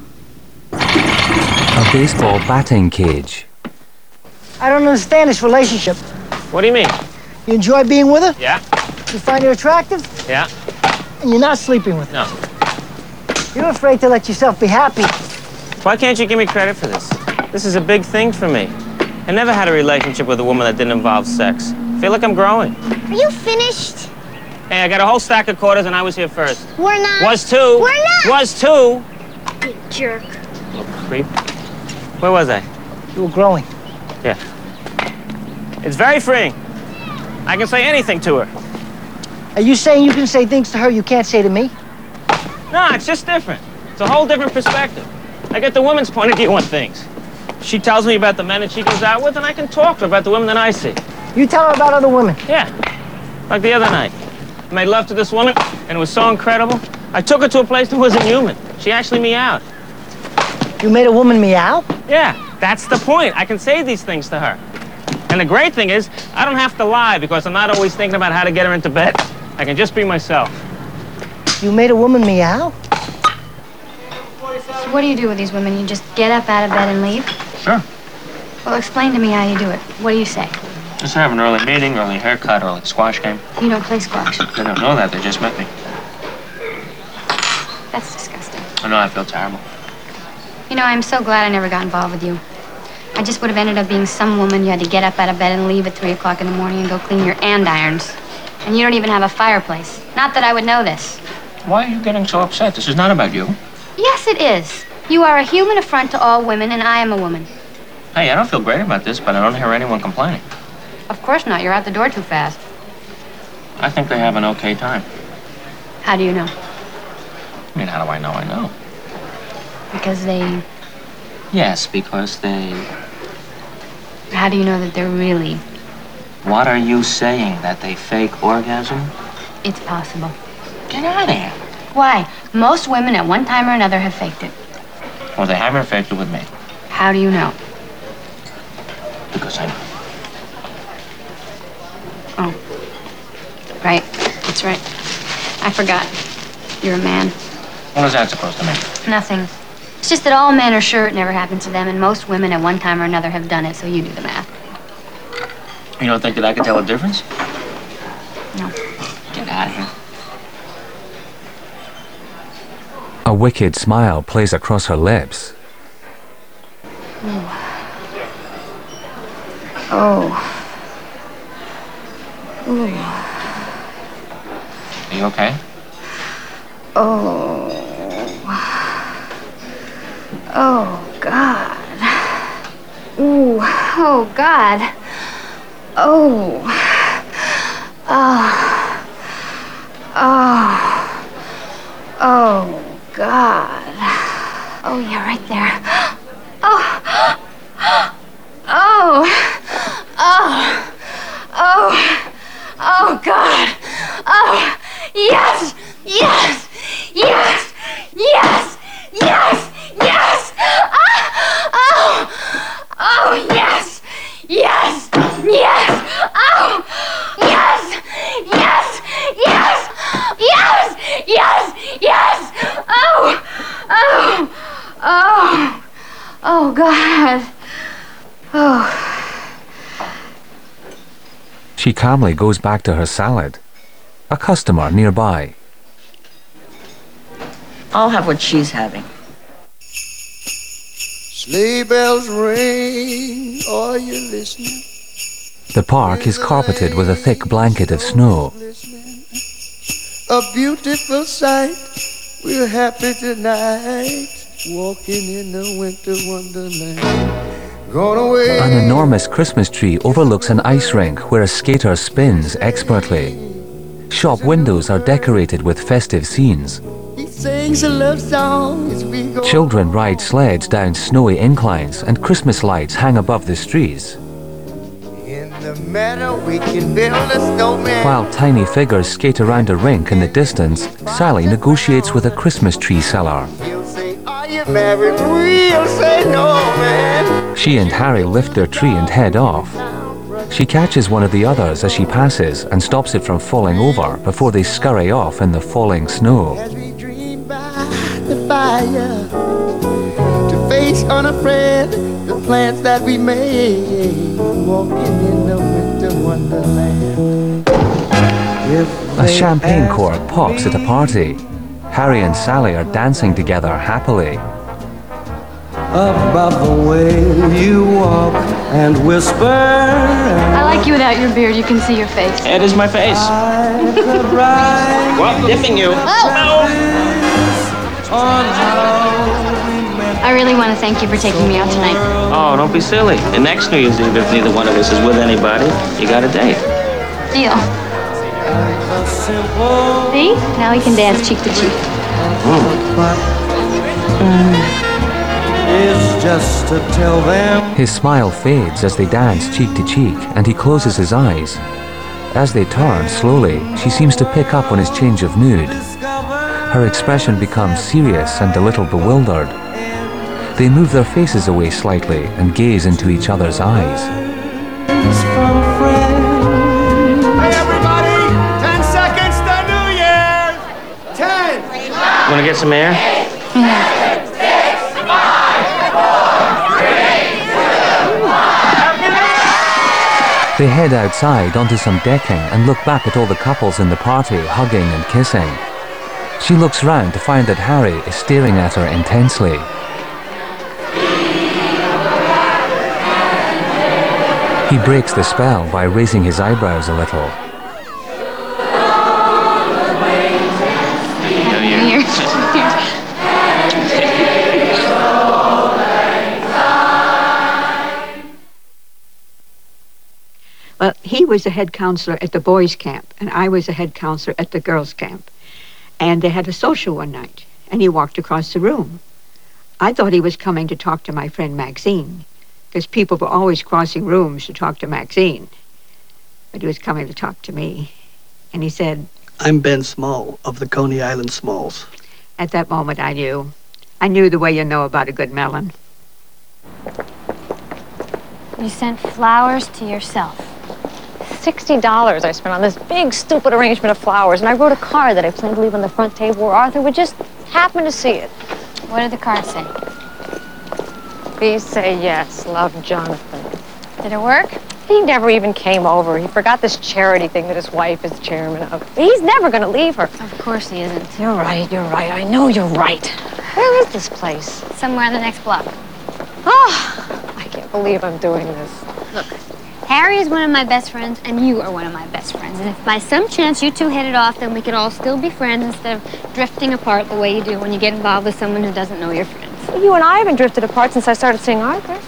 A baseball batting cage. I don't understand this relationship. What do you mean? You enjoy being with her? Yeah. You find her attractive? Yeah. And you're not sleeping with her? No. You're afraid to let yourself be happy. Why can't you give me credit for this? This is a big thing for me. I never had a relationship with a woman that didn't involve sex. I feel like I'm growing. Are you finished? Hey, I got a whole stack of quarters and I was here first. We're not. Was two. We're not. Was two. You jerk. Little creep. Where was I? You were growing. Yeah. It's very freeing. I can say anything to her. Are you saying you can say things to her you can't say to me? No, it's just different. It's a whole different perspective. I get the woman's point of view on things. She tells me about the men that she goes out with, and I can talk to her about the women that I see. You tell her about other women? Yeah. Like the other night. I made love to this woman, and it was so incredible. I took her to a place that wasn't human. She actually meowed. You made a woman meow? Yeah, that's the point. I can say these things to her. And the great thing is, I don't have to lie because I'm not always thinking about how to get her into bed. I can just be myself. You made a woman meow? So what do you do with these women? You just get up out of bed and leave? Sure. Well, explain to me how you do it. What do you say? Just have an early meeting, early haircut, early squash game. You don't play squash. They don't know that. They just met me. That's disgusting. I know. I feel terrible. You know, I'm so glad I never got involved with you. I just would have ended up being some woman you had to get up out of bed and leave at three o'clock in the morning and go clean your andirons. And you don't even have a fireplace. Not that I would know this. Why are you getting so upset? This is not about you. Yes, it is. You are a human affront to all women, and I am a woman. Hey, I don't feel great about this, but I don't hear anyone complaining. Of course not. You're out the door too fast. I think they have an okay time. How do you know? I mean, how do I know I know? Because they... Yes, because they... How do you know that they're really... What are you saying? That they fake orgasm? It's possible. Get out of here. Why? Most women at one time or another have faked it. Well, they haven't faked it with me. How do you know? Because I know. Oh. Right. That's right. I forgot. You're a man. What is that supposed to mean? Nothing. It's just that all men are sure it never happened to them, and most women at one time or another have done it, so you do the math. You don't think that I could tell a difference? No. Get out of here. A wicked smile plays across her lips. Oh. Ooh. Are you okay? Oh. Oh, God. Ooh. Oh, God. Oh. Oh. Oh. Oh, God. Oh, yeah, right there. Oh. Oh. Oh. Oh. Oh, God. Oh. Yes. Yes. Yes. Yes. Yes. Yes. Ah. Oh. Oh, yes. Yes. Yes. Oh. Yes. Yes. Yes. Yes. Yes. Yes. Oh. Oh. Oh. Oh, God. Oh. She calmly goes back to her salad. A customer nearby. I'll have what she's having. Sleigh bells ring, are you listening? The park is carpeted with a thick blanket of snow. A beautiful sight, we're happy tonight, walking in the winter wonderland. Gone away. An enormous Christmas tree overlooks an ice rink where a skater spins expertly. Shop windows are decorated with festive scenes. He sings a love song as we go. Children ride sleds down snowy inclines and Christmas lights hang above the streets. In the meadow we can build a snowman. While tiny figures skate around a rink in the distance, Sally negotiates with a Christmas tree seller. He'll say, are you married? We'll say no, man. She and Harry lift their tree and head off. She catches one of the others as she passes and stops it from falling over before they scurry off in the falling snow. As we dream by the fire, to face unafraid the plans that we made, walking in the winter wonderland. A champagne cork pops at a party. Harry and Sally are dancing together happily. Above the way you walk and whisper. I like you without your beard. You can see your face. It is my face. Well, dipping you. I really want to thank you for taking me out tonight. Oh, don't be silly. The next New Year's Eve, if neither one of us is with anybody, you got a date. Deal. See? Now we can dance cheek to cheek. Mm. Is just to tell them. His smile fades as they dance cheek to cheek, and he closes his eyes. As they turn slowly, she seems to pick up on his change of mood. Her expression becomes serious and a little bewildered. They move their faces away slightly and gaze into each other's eyes. Hey everybody! Ten seconds to New Year's! Ten! Want to get some air? Yeah. They head outside onto some decking and look back at all the couples in the party hugging and kissing. She looks round to find that Harry is staring at her intensely. He breaks the spell by raising his eyebrows a little. Well, he was a head counselor at the boys' camp, and I was a head counselor at the girls' camp. And they had a social one night, and he walked across the room. I thought he was coming to talk to my friend Maxine, because people were always crossing rooms to talk to Maxine. But he was coming to talk to me. And he said, I'm Ben Small of the Coney Island Smalls. At that moment I knew. I knew the way you know about a good melon. You sent flowers to yourself. sixty dollars I spent on this big, stupid arrangement of flowers, and I wrote a card that I planned to leave on the front table where Arthur would just happen to see it. What did the card say? Please say yes, love, Jonathan. Did it work? He never even came over. He forgot this charity thing that his wife is chairman of. He's never going to leave her. Of course he isn't. You're right, you're right. I know you're right. Where is this place? Somewhere on the next block. Oh, I can't believe I'm doing this. Look, Harry is one of my best friends, and you are one of my best friends. And if by some chance you two hit it off, then we could all still be friends instead of drifting apart the way you do when you get involved with someone who doesn't know your friends. You and I haven't drifted apart since I started seeing Arthur.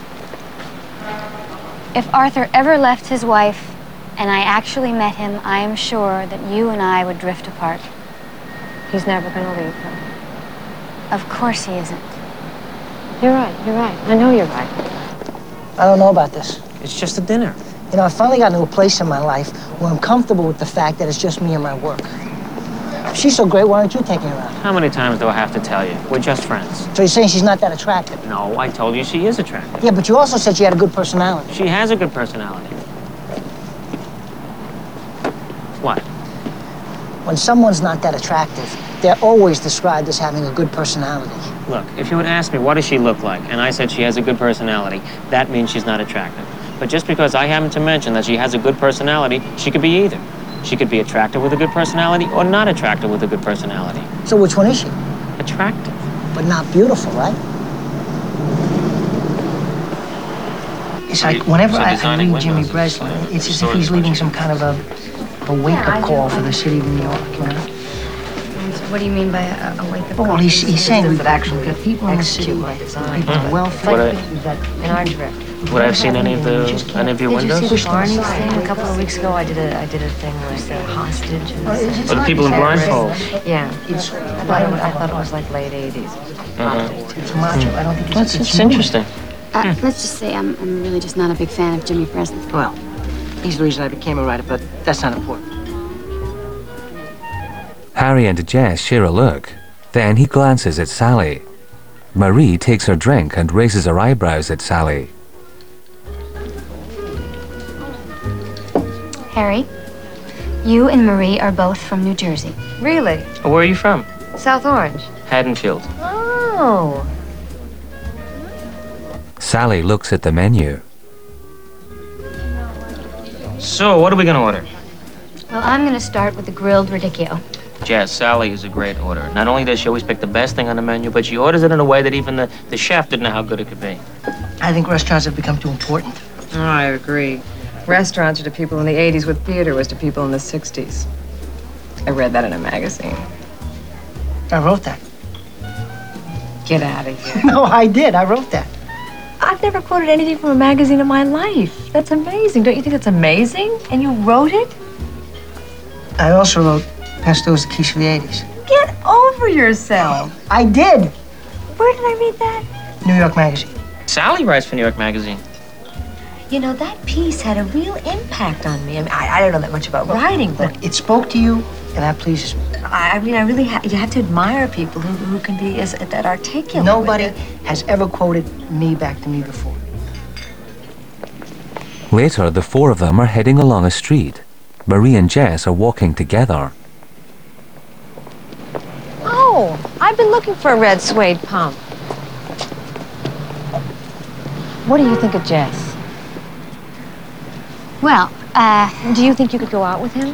If Arthur ever left his wife, and I actually met him, I am sure that you and I would drift apart. He's never going to leave her. Of course he isn't. You're right, you're right. I know you're right. I don't know about this. It's just a dinner. You know, I finally got into a place in my life where I'm comfortable with the fact that it's just me and my work. If she's so great, why aren't you taking her out? How many times do I have to tell you? We're just friends. So you're saying she's not that attractive? No, I told you she is attractive. Yeah, but you also said she had a good personality. She has a good personality. What? When someone's not that attractive, they're always described as having a good personality. Look, if you would ask me, what does she look like? And I said she has a good personality, that means she's not attractive. But just because I happen to mention that she has a good personality, she could be either. She could be attractive with a good personality or not attractive with a good personality. So which one is she? Attractive. But not beautiful, right? It's like whenever I, I read Jimmy Breslin, it's as if he's leaving some kind of a, a wake-up call for the city of New York, you know? What do you mean by a, a wake-up call? Well, he's, he's saying we've actually got people in the city, my design. people are well-fed. What I- We've got In our director. Would I have seen any of the any of your Did you windows? see the Barney thing a couple of weeks ago? I did a I did a thing like a hostage. And Or the people in blindfolds? Yeah. It's, I, thought it was, I thought it was like late eighties. Mm-hmm. It's macho. I don't think That's it's, it's interesting. Uh, let's just say I'm, I'm really just not a big fan of Jimmy Breslin. Well, he's the reason I became a writer, but that's not important. Harry and Jess share a look. Then he glances at Sally. Marie takes her drink and raises her eyebrows at Sally. Harry, you and Marie are both from New Jersey. Really? Where are you from? South Orange. Haddonfield. Oh. Sally looks at the menu. So, what are we gonna order? Well, I'm going to start with the grilled radicchio. Jess, Sally is a great orderer. Not only does she always pick the best thing on the menu, but she orders it in a way that even the, the chef didn't know how good it could be. I think restaurants have become too important. Oh, I agree. Restaurants are to people in the eighties what theater was to people in the sixties. I read that in a magazine. I wrote that. Get out of here. No, I did. I wrote that. I've never quoted anything from a magazine in my life. That's amazing. Don't you think that's amazing? And you wrote it? I also wrote Pesto's the Quiche for the eighties. Get over yourself. I did. Where did I read that? New York Magazine. Sally writes for New York Magazine. You know, that piece had a real impact on me. I mean, I, I don't know that much about writing, but It spoke to you, and that pleases me. I, I mean, I really ha- you have to admire people who, who can be as that articulate. Nobody with it. has ever quoted me back to me before. Later, the four of them are heading along a street. Marie and Jess are walking together. Oh, I've been looking for a red suede pump. What do you think of Jess? Well, uh, Do you think you could go out with him?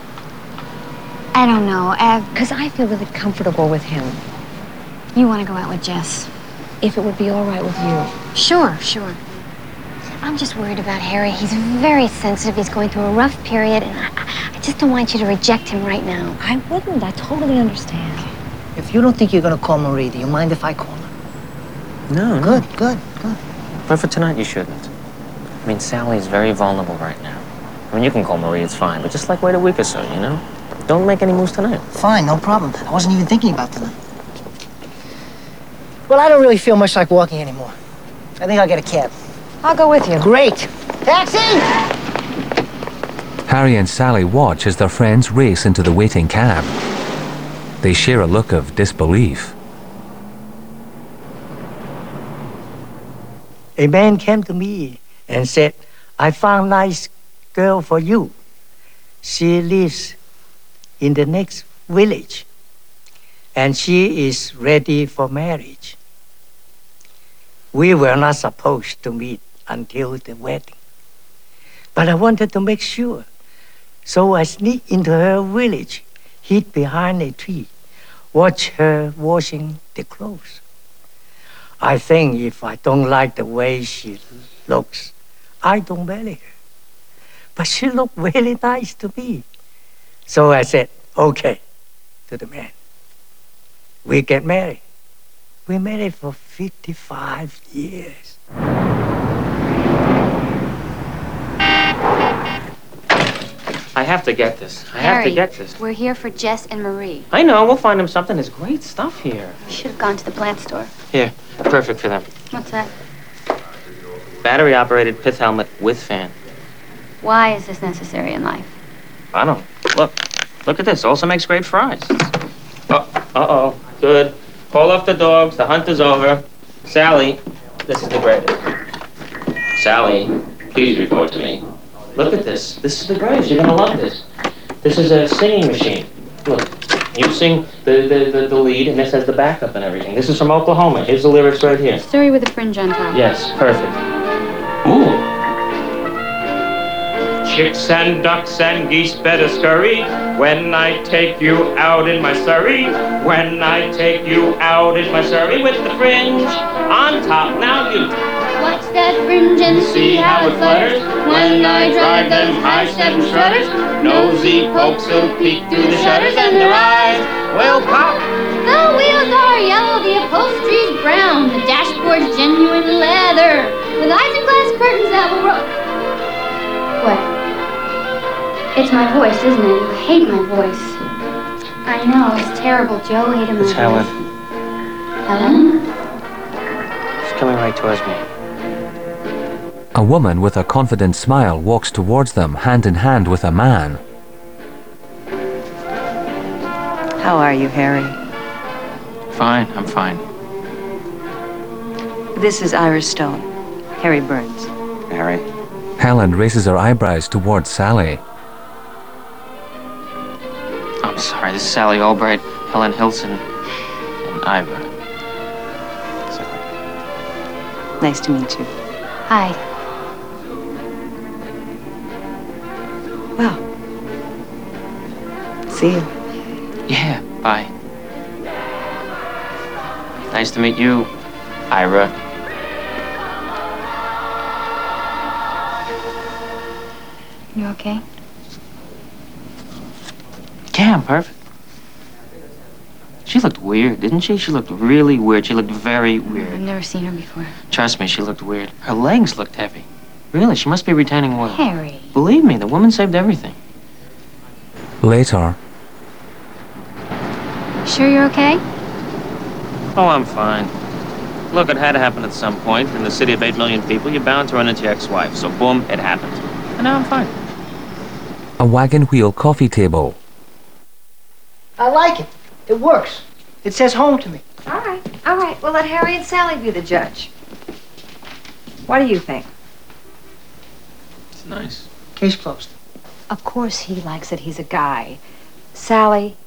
I don't know. Uh, Because I feel really comfortable with him. you want to go out with Jess? If it would be all right with you. Sure, sure. I'm just worried about Harry. He's very sensitive. He's going through a rough period, and I, I just don't want you to reject him right now. I wouldn't. I totally understand. If you don't think you're going to call Marie, do you mind if I call her? No, no. Good, good, good. But for tonight, you shouldn't. I mean, Sally's very vulnerable right now. I mean, you can call Marie, it's fine, but just like wait a week or so, you know? Don't make any moves tonight. Fine, no problem. I wasn't even thinking about tonight. Well, I don't really feel much like walking anymore. I think I'll get a cab. I'll go with you. Great. Taxi! Harry and Sally watch as their friends race into the waiting cab. They share a look of disbelief. A man came to me and said, I found a nice girl for you. She lives in the next village, and she is ready for marriage. We were not supposed to meet until the wedding, but I wanted to make sure. So I sneaked into her village, hid behind a tree, watched her washing the clothes. I think if I don't like the way she looks, I don't marry her. But she looked very nice to me. So I said, okay, to the man. We get married. We married for fifty-five years. I have to get this. I have Harry, to get this. we're here for Jess and Marie. I know. We'll find them something. There's great stuff here. We should have gone to the plant store. Here. Perfect for them. What's that? Battery-operated pith helmet with fan. Why is this necessary in life? I don't. Look. Look at this. Also makes great fries. Oh, uh-oh. Good. Call off the dogs. The hunt is over. Sally, this is the greatest. Sally, please report to me. Look at this. This is the greatest. You're gonna love this. This is a singing machine. Look, you sing the, the, the, the lead, and this has the backup and everything. This is from Oklahoma. Here's the lyrics right here. Story with a fringe on top. Yes, perfect. Ooh. Chicks and ducks and geese better scurry when I take you out in my surrey. When I take you out in my surrey with the fringe on top. Now you watch that fringe and see how it flutters when I drive them high seven strutters. Nosy folks will peek through the shutters and their eyes will pop. The wheels are yellow, the upholstery's brown, the dashboard's genuine leather with isinglass curtains that will roll. What? It's my voice, isn't it? You hate my voice. I know, it's terrible. Joe hated my It's voice. Helen. Helen? She's coming right towards me. A woman with a confident smile walks towards them, hand in hand with a man. How are you, Harry? Fine, I'm fine. This is Iris Stone, Harry Burns. Harry. Helen raises her eyebrows towards Sally. I'm sorry, this is Sally Albright, Helen Hilson, and Ira. Sorry. Nice to meet you. Hi. Well, see you. Yeah, bye. Nice to meet you, Ira. You okay? Yeah, I'm perfect. She looked weird, didn't she? She looked really weird. She looked very weird. I've never seen her before. Trust me, she looked weird. Her legs looked heavy. Really, she must be retaining oil. Harry. Believe me, the woman saved everything. Later. Sure you're okay? Oh, I'm fine. Look, it had to happen at some point. In the city of eight million people, you're bound to run into your ex-wife. So, boom, it happened. And now I'm fine. A wagon wheel coffee table. I like it. It works. It says home to me. All right, all right. We'll let Harry and Sally be the judge. What do you think? It's nice. Case closed. Of course he likes it. He's a guy. Sally,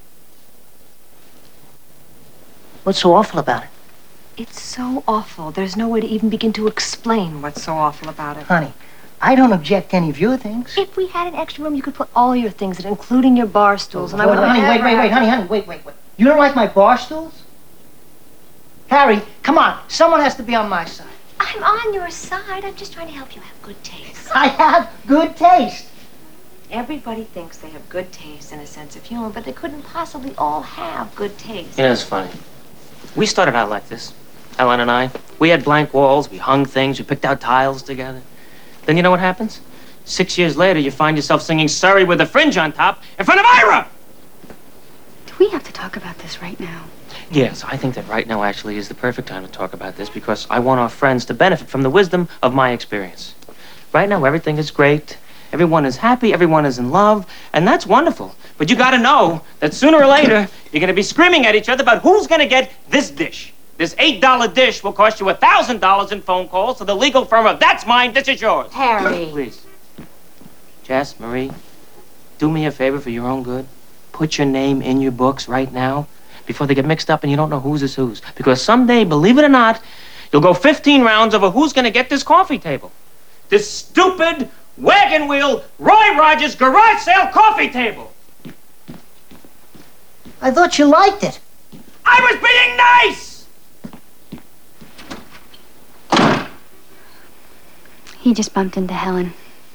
What's so awful about it? it's so awful. There's no way to even begin to explain what's so awful about it. Honey, I don't object to any of your things. If we had an extra room, you could put all your things in, including your bar stools, and I Wait, would honey, wait, wait, wait, honey, honey, wait, wait, wait. You don't like my bar stools? Harry, come on. Someone has to be on my side. I'm on your side. I'm just trying to help you have good taste. I have good taste. Everybody thinks they have good taste and a sense of humor, but they couldn't possibly all have good taste. You know, it's funny. We started out like this, Helen and I. We had blank walls, we hung things, we picked out tiles together. Then you know what happens? Six years later, you find yourself singing Surrey with a fringe on top in front of Ira! Do we have to talk about this right now? Yes, I think that right now actually is the perfect time to talk about this because I want our friends to benefit from the wisdom of my experience. Right now, everything is great. Everyone is happy, everyone is in love, and that's wonderful. But you gotta know that sooner or later, you're gonna be screaming at each other about who's gonna get this dish. This eight dollar dish will cost you one thousand dollars in phone calls to the legal firm of That's Mine, This Is Yours. Harry. Please. Jess, Marie, do me a favor for your own good. Put your name in your books right now before they get mixed up and you don't know whose is whose. Because someday, believe it or not, you'll go fifteen rounds over who's gonna get this coffee table. This stupid wagon wheel Roy Rogers garage sale coffee table. I thought you liked it. I was being nice! He just bumped into Helen.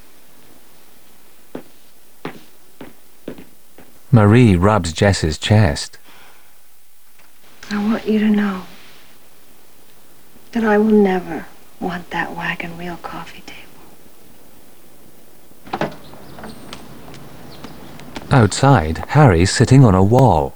Marie rubs Jess's chest. I want you to know that I will never want that wagon wheel coffee table. Outside, Harry's sitting on a wall.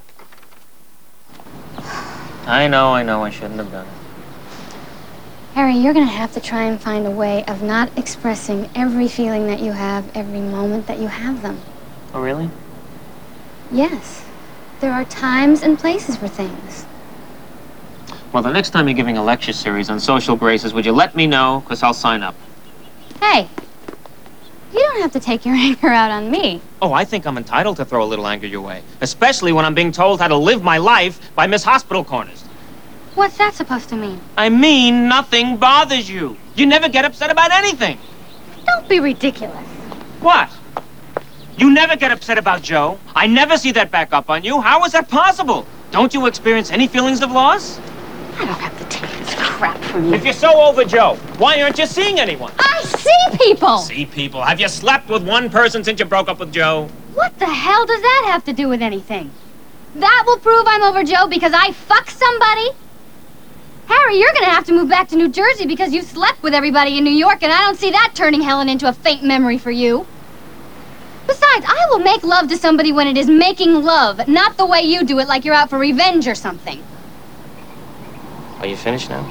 I know, I know, I shouldn't have done it. Harry, you're gonna have to try and find a way of not expressing every feeling that you have every moment that you have them. Oh, really? Yes. There are times and places for things. Well, the next time you're giving a lecture series on social graces, would you let me know? Because I'll sign up. Hey, you don't have to take your anger out on me. Oh, I think I'm entitled to throw a little anger your way. Especially when I'm being told how to live my life by Miss Hospital Corners. What's that supposed to mean? I mean, nothing bothers you. You never get upset about anything. Don't be ridiculous. What? You never get upset about Joe. I never see that back up on you. How is that possible? Don't you experience any feelings of loss? I don't have to take this crap from you. If you're so over Joe, why aren't you seeing anyone? I see people! See people? Have you slept with one person since you broke up with Joe? What the hell does that have to do with anything? That will prove I'm over Joe because I fucked somebody? Harry, you're gonna have to move back to New Jersey because you slept with everybody in New York, and I don't see that turning Helen into a faint memory for you. Besides, I will make love to somebody when it is making love, not the way you do it like you're out for revenge or something. Are you finished now?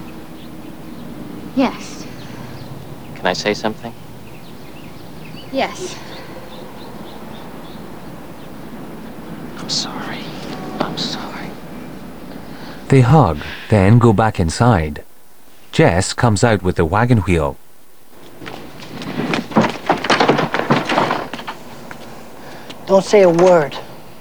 Yes. Can I say something? Yes. I'm sorry. I'm sorry. They hug, then go back inside. Jess comes out with the wagon wheel. Don't say a word.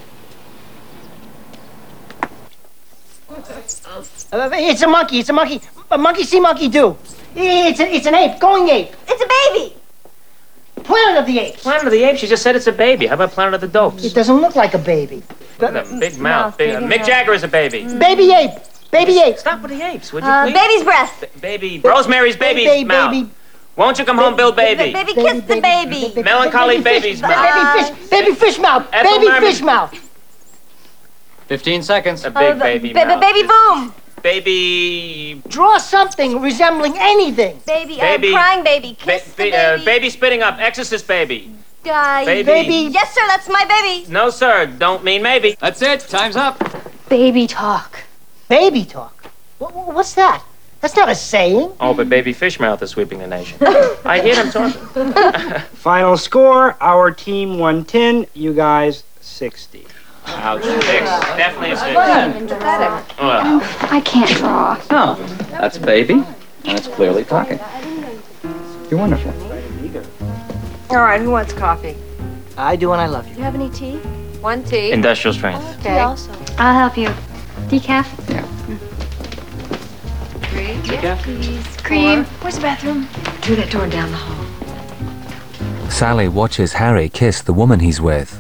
Uh, it's a monkey. It's a monkey. A monkey see, monkey do. It's a, it's an ape. Going ape. It's a baby. Planet of the Apes. Planet of the Apes? You just said it's a baby. How about Planet of the Dopes? It doesn't look like a baby. Look at that big mouth. Big, uh, Mick Jagger is a baby. Mm. Baby ape. Baby ape. Stop with the apes, would you Uh, please? baby's breath. B- baby. Rosemary's baby's Baby, mouth. baby. Won't you come home, Bill Baby? Baby, kiss the baby. Melancholy baby's mouth. Baby fish. Baby fish mouth. Ethel Baby Merman. fish mouth. Fifteen seconds. A big Uh, baby ba- mouth. Baby boom. Baby... Draw something resembling anything. Baby, Baby. Uh, crying baby. Ba- Kiss the ba- uh, baby. baby spitting up. Exorcist baby. Uh, Baby. Baby. Yes, sir, that's my baby. No, sir. Don't mean maybe. That's it. Time's up. Baby talk. Baby talk. Wha- wha- What's that? That's not a saying. Oh, but baby fish mouth is sweeping the nation. I hear them talking. Final score, our team won ten, you guys sixty. Ouch. Six. Definitely a six. Well, I can't draw. Oh, that's baby, and it's clearly talking. You're wonderful. All right, who wants coffee? I do and I love Do you. you have any tea? One tea. industrial strength. Okay. Also. I'll help you. Decaf? Three. Decaf? Please. Cream. Where's the bathroom? Through that door down the hall. Sally watches Harry kiss the woman he's with.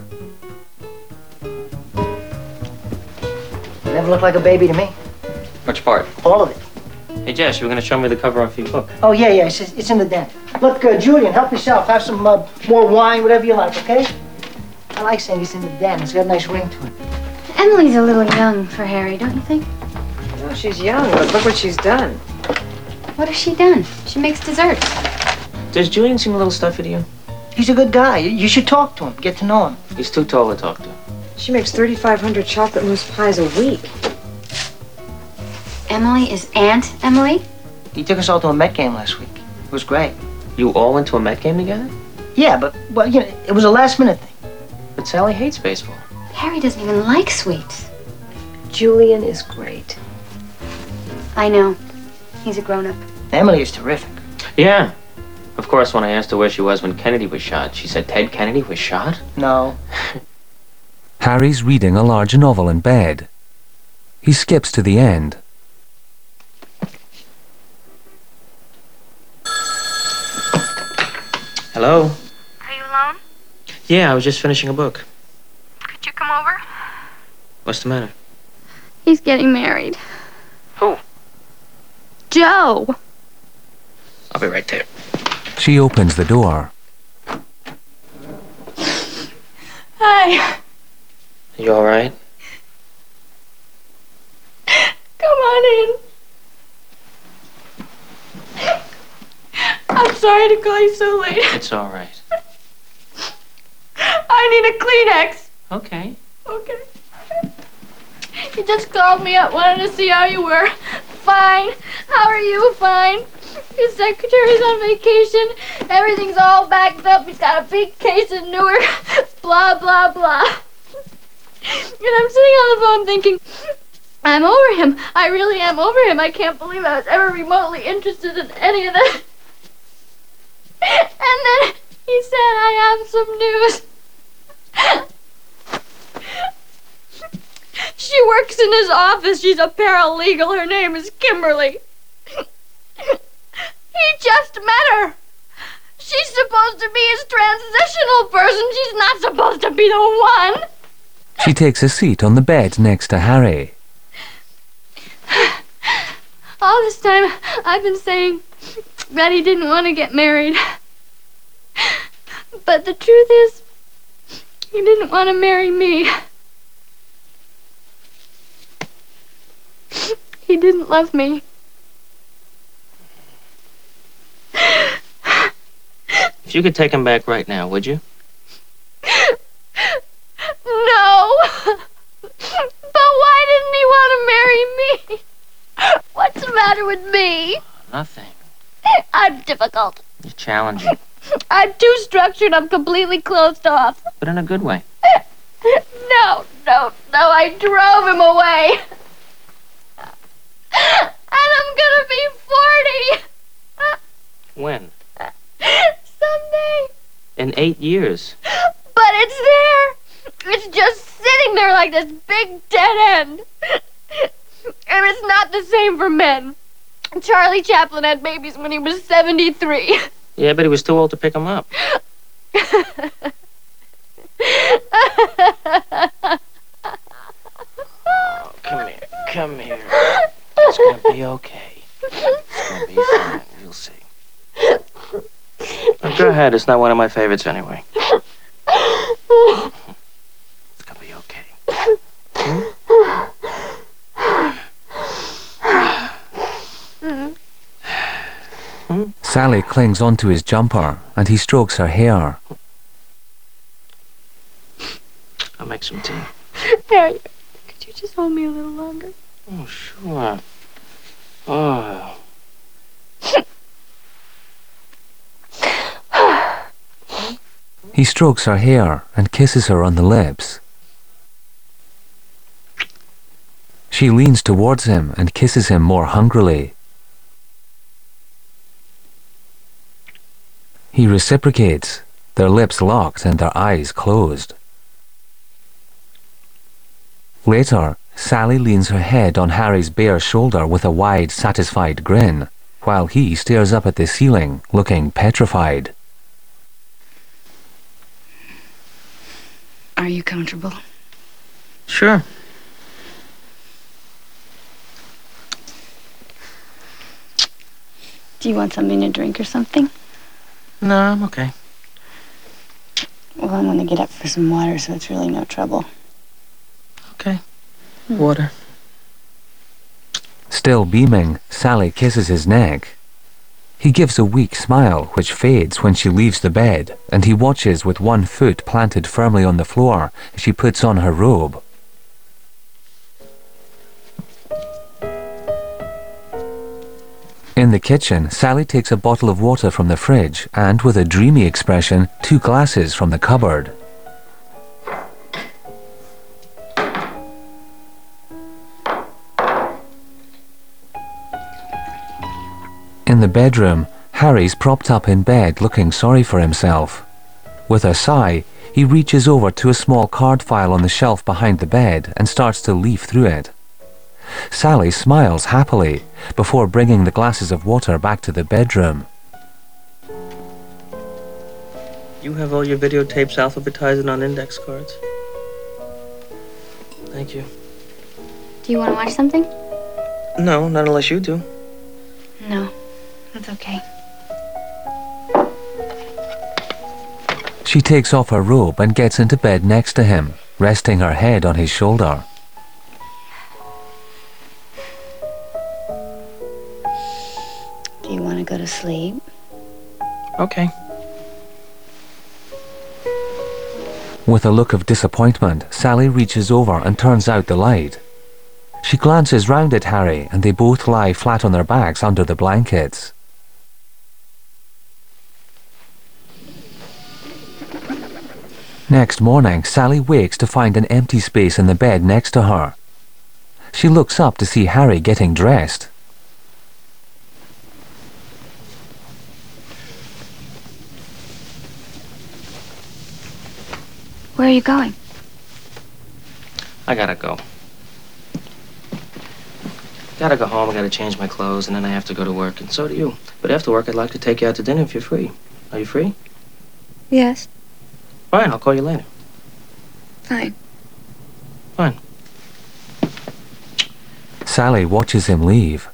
Never looked like a baby to me. Which part? All of it. Hey, Jess, you were going to show me the cover of your book. Oh, yeah, yeah, it's, it's in the den. Look, uh, Julian, help yourself. Have some uh, more wine, whatever you like, okay? I like saying it's in the den. It's got a nice ring to it. Emily's a little young for Harry, don't you think? No, she's young, but look what she's done. What has she done? She makes desserts. Does Julian seem a little stuffy to you? He's a good guy. You- You should talk to him, get to know him. He's too tall to talk to. She makes thirty-five hundred chocolate mousse pies a week. Emily is Aunt Emily? He took us all to a Met game last week. It was great. You all went to a Met game together? Yeah, but, well, you know, it was a last-minute thing. But Sally hates baseball. Harry doesn't even like sweets. Julian is great. I know. He's a grown-up. Emily is terrific. Yeah. Of course, when I asked her where she was when Kennedy was shot, she said Ted Kennedy was shot? No. Harry's reading a large novel in bed. He skips to the end. Hello? Are you alone? Yeah, I was just finishing a book. Could you come over? What's the matter? He's getting married. Who? Joe! I'll be right there. She opens the door. Hi. You all right? Come on in. I'm sorry to call you so late. It's all right. I I need a Kleenex. Okay. Okay. He just called me up, wanted to see how you were. Fine. How are you? Fine. His secretary's on vacation. Everything's all backed up. He's got a big case in Newark. Blah, blah, blah. And I'm sitting on the phone thinking, I'm over him. I really am over him. I can't believe I was ever remotely interested in any of this. And then he said, I have some news. She works in his office. She's a paralegal. Her name is Kimberly. He just met her. She's supposed to be his transitional person. She's not supposed to be the one. She takes a seat on the bed next to Harry. All this time, I've been saying that he didn't want to get married. But the truth is, he didn't want to marry me. He didn't love me. If you could take him back right now, would you? No! But why didn't he want to marry me? What's the matter with me? Nothing. I'm difficult. You're challenging, I'm too structured. I'm completely closed off. but in a good way. No, no, no, I drove him away. And I'm gonna be forty. When? Someday. In eight years. But it's there. It's just sitting there like this big dead end. And it's not the same for men. Charlie Chaplin had babies when he was seventy-three. Yeah, but he was too old to pick him up. Oh, come here, come here. It's gonna be okay. It's gonna be fine. You'll see. Oh, go ahead. It's not one of my favorites anyway. It's gonna be okay. Hmm? Hmm? Sally clings onto his jumper and he strokes her hair. I'll make some tea. Harry, could you just hold me a little longer? Oh, sure. Oh. He strokes her hair and kisses her on the lips. She leans towards him and kisses him more hungrily. He reciprocates, their lips locked and their eyes closed. Later, Sally leans her head on Harry's bare shoulder with a wide, satisfied grin, while he stares up at the ceiling, looking petrified. Are you comfortable? Sure. Do you want something to drink or something? No, I'm okay. Well, I'm gonna get up for some water, so it's really no trouble. Okay. Water. Still beaming, Sally kisses his neck. He gives a weak smile, which fades when she leaves the bed, and he watches with one foot planted firmly on the floor as she puts on her robe. In the kitchen, Sally takes a bottle of water from the fridge and, with a dreamy expression, two glasses from the cupboard. In the bedroom, Harry's propped up in bed looking sorry for himself. With a sigh, he reaches over to a small card file on the shelf behind the bed and starts to leaf through it. Sally smiles happily before bringing the glasses of water back to the bedroom. You have all your videotapes alphabetized and on index cards. Thank you. Do you want to watch something? No, not unless you do. No, that's okay. She takes off her robe and gets into bed next to him, resting her head on his shoulder. Do you want to go to sleep? Okay. With a look of disappointment, Sally reaches over and turns out the light. She glances round at Harry and they both lie flat on their backs under the blankets. Next morning, Sally wakes to find an empty space in the bed next to her. She looks up to see Harry getting dressed. Where are you going? I gotta go. Gotta go home, I gotta change my clothes, and then I have to go to work, and so do you. But after work, I'd like to take you out to dinner if you're free. Are you free? Yes. Fine, I'll call you later. Fine. Fine. Sally watches him leave.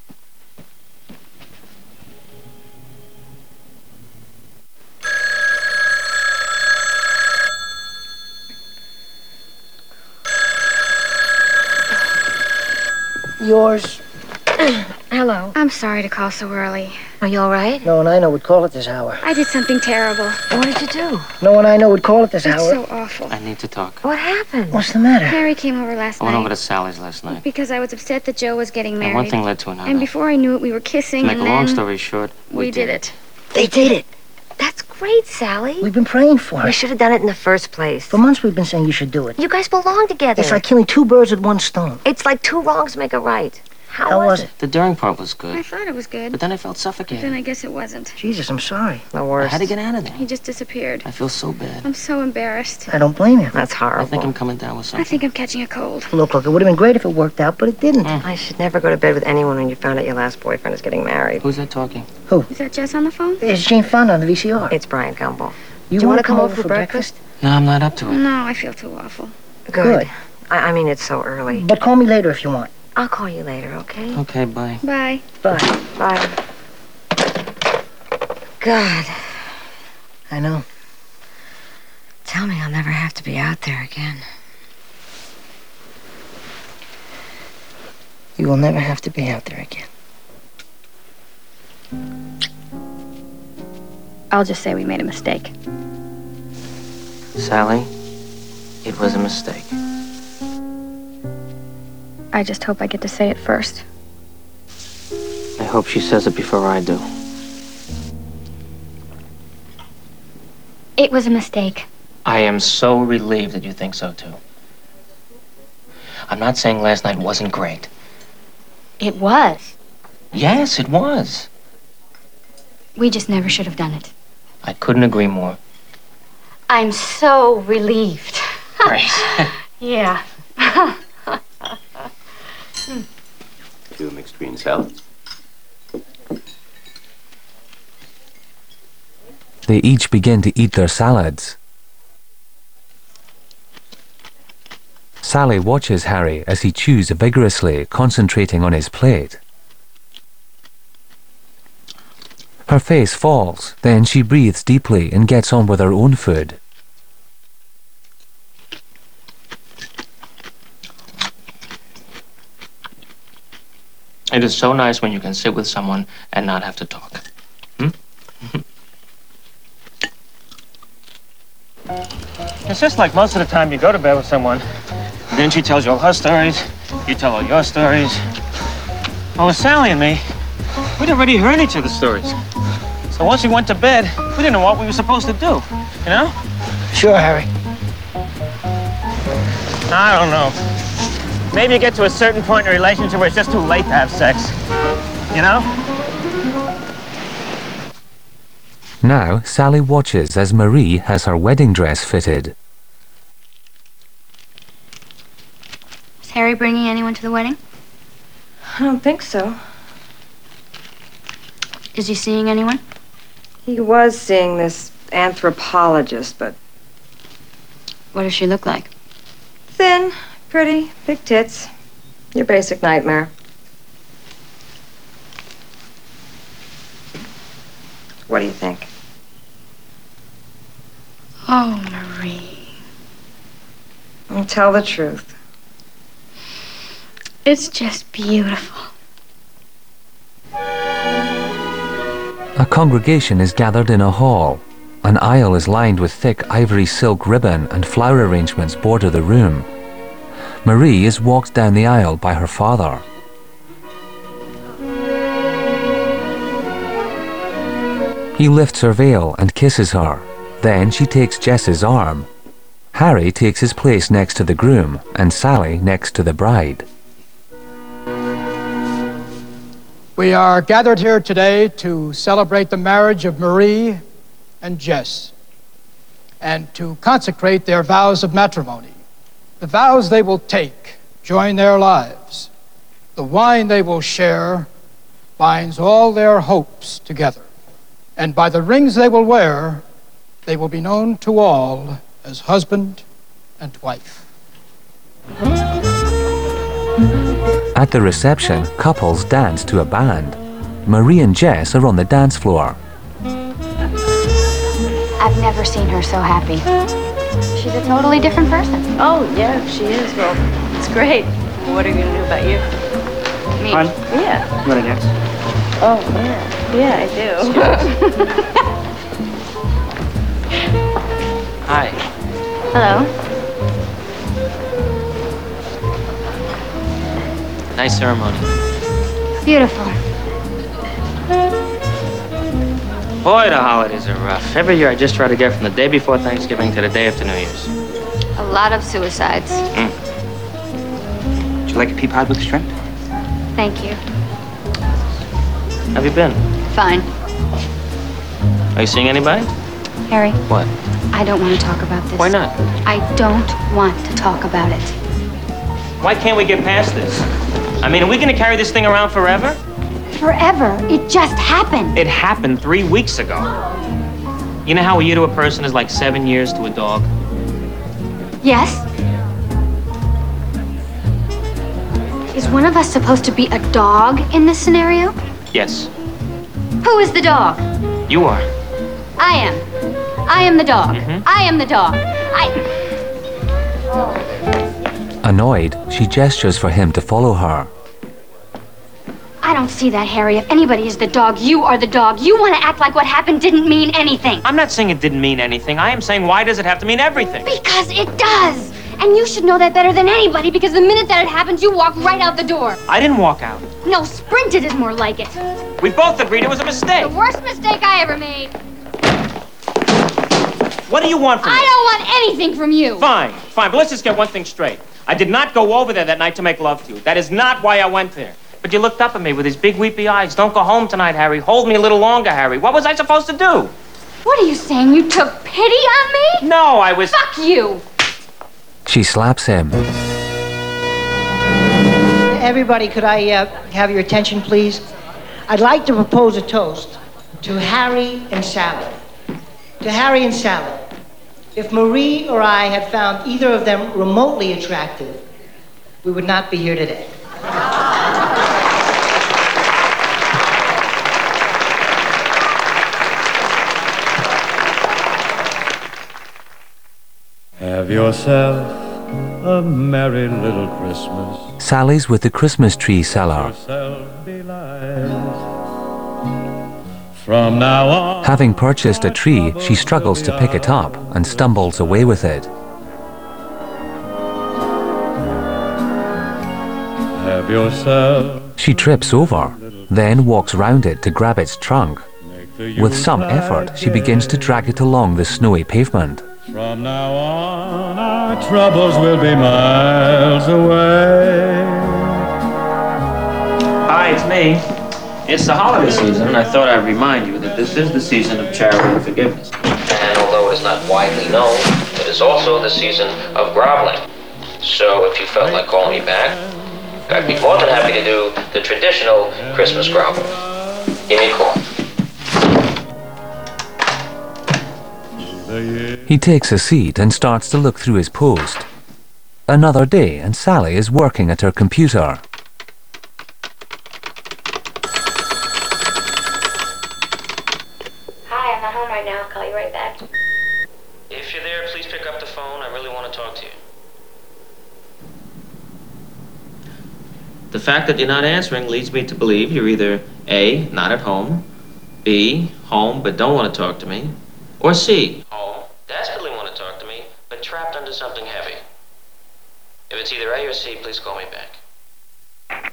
Yours. Hello. I'm sorry to call so early. Are you all right? No one I know would call it this hour. I did something terrible. What did you do? No one I know would call it this It's hour. so awful. I need to talk. What happened? What's the matter? Harry came over last I went night. over to Sally's last night. Because I was upset that Joe was getting married. And one thing led to another. And before I knew it, we were kissing, To make and a then long story short, we, we did it. They did it. That's great, Sally. We've been praying for We it. should have done it in the first place. For months we've been saying you should do it. You guys belong together. It's like killing two birds with one stone. It's like two wrongs make a right. How, How was, was it? it? The during part was I good, thought it was good. but then I felt But suffocated. then I guess it wasn't. Jesus, I'm sorry. The I worst. had to get out of there. He just disappeared. I feel so bad. I'm so embarrassed. I don't blame you. That's horrible. I think I'm coming down with I something. think I'm catching a cold. Look, look, it would have been great if it worked out, but it didn't. I should never go to bed with anyone when you found out your last boyfriend is getting married. Who's that talking? Is that Jess on the phone? It's Jane Fonda on the V C R. It's Brian Gumbel. You Do you wanna want to come come over for breakfast? No, I'm not up to it. No, I feel too awful. Good. Good. I, I mean, it's so early. But call me later if you want. I'll call you later, okay? Okay, bye. Bye. Bye. Bye. God. I know. Tell me I'll never have to be out there again. You will never have to be out there again. I'll just say we made a mistake. Sally, it was a mistake. I just hope I get to say it first. I hope she says it before I do. It was a mistake. I am so relieved that you think so, too. I'm not saying last night wasn't great. It was. Yes, it was. We just never should have done it. I couldn't agree more. I'm so relieved. Grace. Yeah. Two mixed green salads. They each begin to eat their salads. Sally watches Harry as he chews vigorously, concentrating on his plate. Her face falls, then she breathes deeply and gets on with her own food. It is so nice when you can sit with someone and not have to talk. Hmm? It's just like most of the time you go to bed with someone, and then she tells you all her stories, you tell all your stories. Well, with Sally and me, we'd already heard each other's stories. So once we went to bed, we didn't know what we were supposed to do, you know? Sure, Harry. I don't know. Maybe you get to a certain point in a relationship where it's just too late to have sex. You know? Now, Sally watches as Marie has her wedding dress fitted. Is Harry bringing anyone to the wedding? I don't think so. Is he seeing anyone? He was seeing this anthropologist, but What does she look like? thin, pretty, big tits. Your basic nightmare. What do you think? Oh, Marie. Well, tell the truth. It's just beautiful. A congregation is gathered in a hall. An aisle is lined with thick ivory silk ribbon and flower arrangements border the room. Marie is walked down the aisle by her father. He lifts her veil and kisses her. Then she takes Jess's arm. Harry takes his place next to the groom and Sally next to the bride. We are gathered here today to celebrate the marriage of Marie and Jess and to consecrate their vows of matrimony. The vows they will take join their lives. The wine they will share binds all their hopes together. And by the rings they will wear, they will be known to all as husband and wife. At the reception, couples dance to a band. Marie and Jess are on the dance floor. I've never seen her so happy. She's a totally different person. Oh, yeah, she is. Well, it's great. What are you going to do about you? Me? Fun? Yeah. You want to dance? Oh, yeah. Yeah, I do. Hi. Hello. Nice ceremony. Beautiful. Boy, the holidays are rough. Every year I just try to get from the day before Thanksgiving to the day after New Year's. A lot of suicides. Mm. Would you like a pea pod with shrimp? Thank you. How have you been? Fine. Are you seeing anybody? Harry, What? I don't want to talk about this. Why not? I don't want to talk about it. Why can't we get past this? I mean, are we going to carry this thing around forever? Forever. It just happened. It happened three weeks ago. You know how a year to a person is like seven years to a dog? Yes? Is one of us supposed to be a dog in this scenario? Yes. Who is the dog? You are. I am. I am the dog. Mhm. I am the dog. I... Annoyed, she gestures for him to follow her. I don't see that, Harry. If anybody is the dog, you are the dog. You want to act like what happened didn't mean anything. I'm not saying it didn't mean anything. I am saying, why does it have to mean everything? Because it does. And you should know that better than anybody, because the minute that it happens, you walk right out the door. I didn't walk out. No, sprinted is more like it. We both agreed it was a mistake. The worst mistake I ever made. What do you want from me? I don't want anything from you. Fine, fine, but let's just get one thing straight. I did not go over there that night to make love to you. That is not why I went there. But you looked up at me with these big weepy eyes. Don't go home tonight, Harry. Hold me a little longer, Harry. What was I supposed to do? What are you saying? You took pity on me? No, I was... Fuck you. She slaps him. Everybody, could I uh, have your attention, please? I'd like to propose a toast to Harry and Sally. To Harry and Sally. If Marie or I had found either of them remotely attractive, we would not be here today. Have yourself a merry little Christmas. Sally's with the Christmas tree seller. From now on. Having purchased a tree, she struggles to pick it up and stumbles away with it. Have yourself. She trips over, then walks round it to grab its trunk. With some effort, she begins to drag it along the snowy pavement. From now on, our troubles will be miles away. Hi, it's me. It's the holiday season, and I thought I'd remind you that this is the season of charity and forgiveness. And although it is not widely known, it is also the season of groveling. So if you felt like calling me back, I'd be more than happy to do the traditional Christmas grovel. Give me a call. He takes a seat and starts to look through his post. Another day, and Sally is working at her computer. Hi, I'm not home right now. I'll call you right back. If you're there, please pick up the phone. I really want to talk to you. The fact that you're not answering leads me to believe you're either A, not at home, B, home but don't want to talk to me, Or C, home, desperately want to talk to me, but trapped under something heavy. If it's either A or C, please call me back.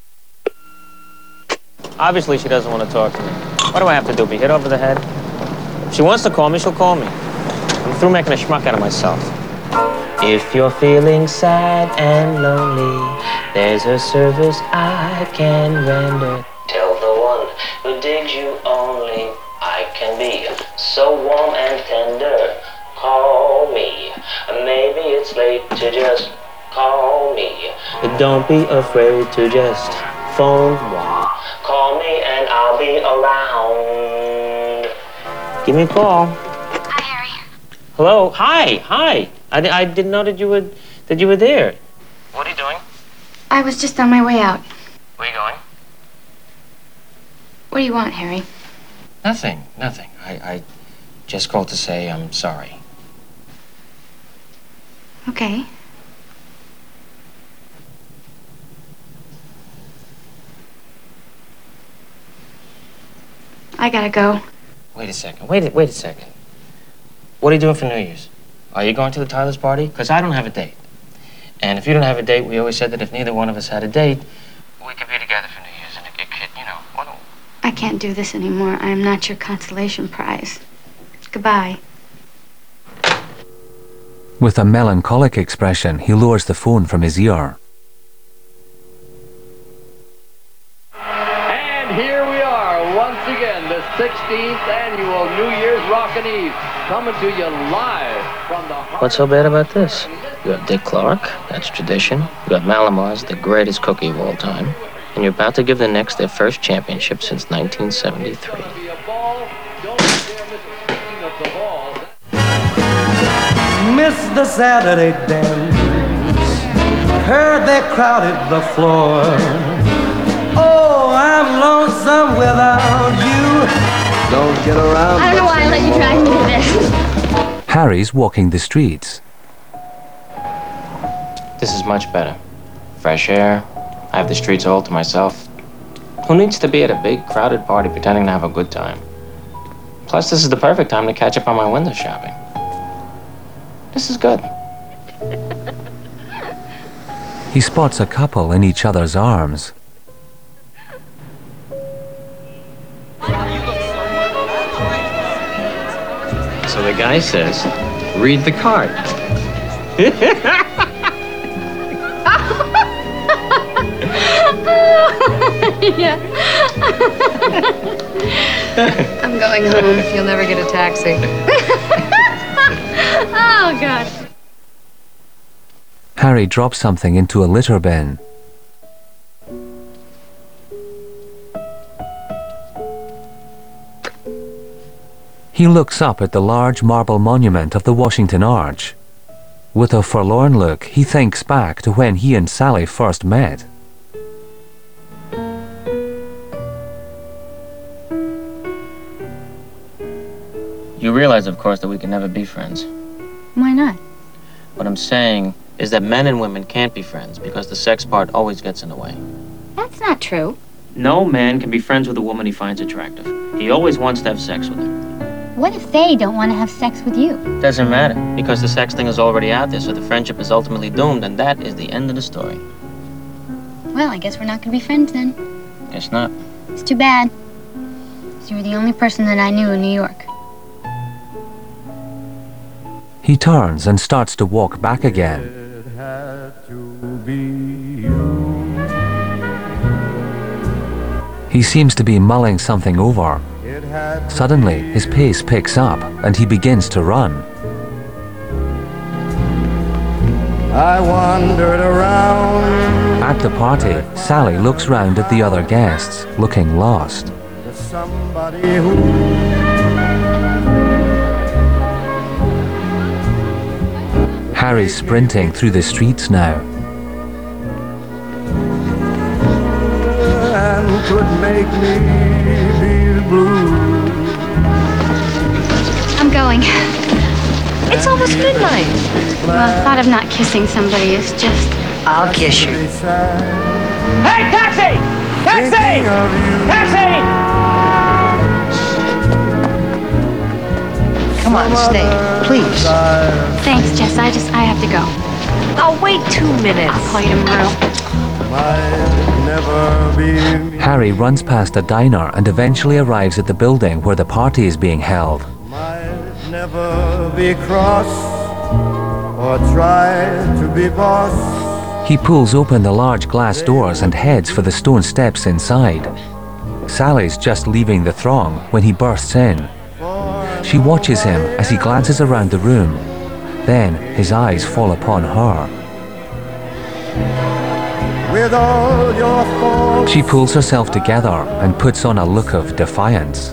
Obviously, she doesn't want to talk to me. What do I have to do, be hit over the head? If she wants to call me, she'll call me. I'm through making a schmuck out of myself. If you're feeling sad and lonely, there's a service I can render. Tell the one who digs you only, I can be so warm and tender. Call me. Maybe it's late to just call me. But don't be afraid to just phone me. Call me and I'll be around. Give me a call. Hi, Harry. Hello. Hi. Hi. I, I didn't know that you were that you were there. What are you doing? I was just on my way out. Where are you going? What do you want, Harry? Nothing. Nothing. I, I just called to say I'm sorry. Okay. I gotta go. Wait a second. Wait a, wait a second. What are you doing for New Year's? Are you going to the Tyler's party? Because I don't have a date. And if you don't have a date, we always said that if neither one of us had a date, we could be together for New Year's and it could, you know, what do- I can't do this anymore. I am not your consolation prize. Goodbye. With a melancholic expression, he lowers the phone from his ear. And here we are, once again, the sixteenth annual New Year's Rockin' Eve, coming to you live from the... What's so bad about this? You have Dick Clark, that's tradition. You got Malamar's, the greatest cookie of all time. And you're about to give the Knicks their first championship since nineteen seventy-three. Missed the Saturday dance, heard they crowded the floor. Oh, I'm lonesome without you. Don't get around. I don't know why I let you drag me to this. Harry's walking the streets. This is much better. Fresh air. I have the streets all to myself. Who needs to be at a big, crowded party pretending to have a good time? Plus, this is the perfect time to catch up on my window shopping. This is good. He spots a couple in each other's arms. So the guy says, read the card. Yeah. I'm going home if you'll never get a taxi. Oh, God. Harry drops something into a litter bin. He looks up at the large marble monument of the Washington Arch. With a forlorn look, he thinks back to when he and Sally first met. You realize, of course, that we can never be friends. Why not? What I'm saying is that men and women can't be friends because the sex part always gets in the way. That's not true. No man can be friends with a woman he finds attractive. He always wants to have sex with her. What if they don't want to have sex with you? Doesn't matter, because the sex thing is already out there, so the friendship is ultimately doomed, and that is the end of the story. Well, I guess we're not going to be friends then. Guess not. It's too bad. 'Cause you were the only person that I knew in New York. He turns and starts to walk back again. It had to be you. He seems to be mulling something over. Suddenly, his pace picks up and he begins to run. I wandered around. At the party, Sally looks round at the other guests, looking lost. Somebody who Harry's sprinting through the streets now. and could make me feel blue. I'm going. It's almost midnight. Well, the thought of not kissing somebody is just... I'll kiss you. Hey, taxi! Taxi! Taxi! Come on, stay, please. Thanks, Jess. I just, I have to go. I'll wait two minutes. I'll call you tomorrow. Harry runs past a diner and eventually arrives at the building where the party is being held. Never be cross or try to be boss. He pulls open the large glass doors and heads for the stone steps inside. Sally's just leaving the throng when he bursts in. She watches him as he glances around the room. Then his eyes fall upon her. With all your faults, She pulls herself together and puts on a look of defiance.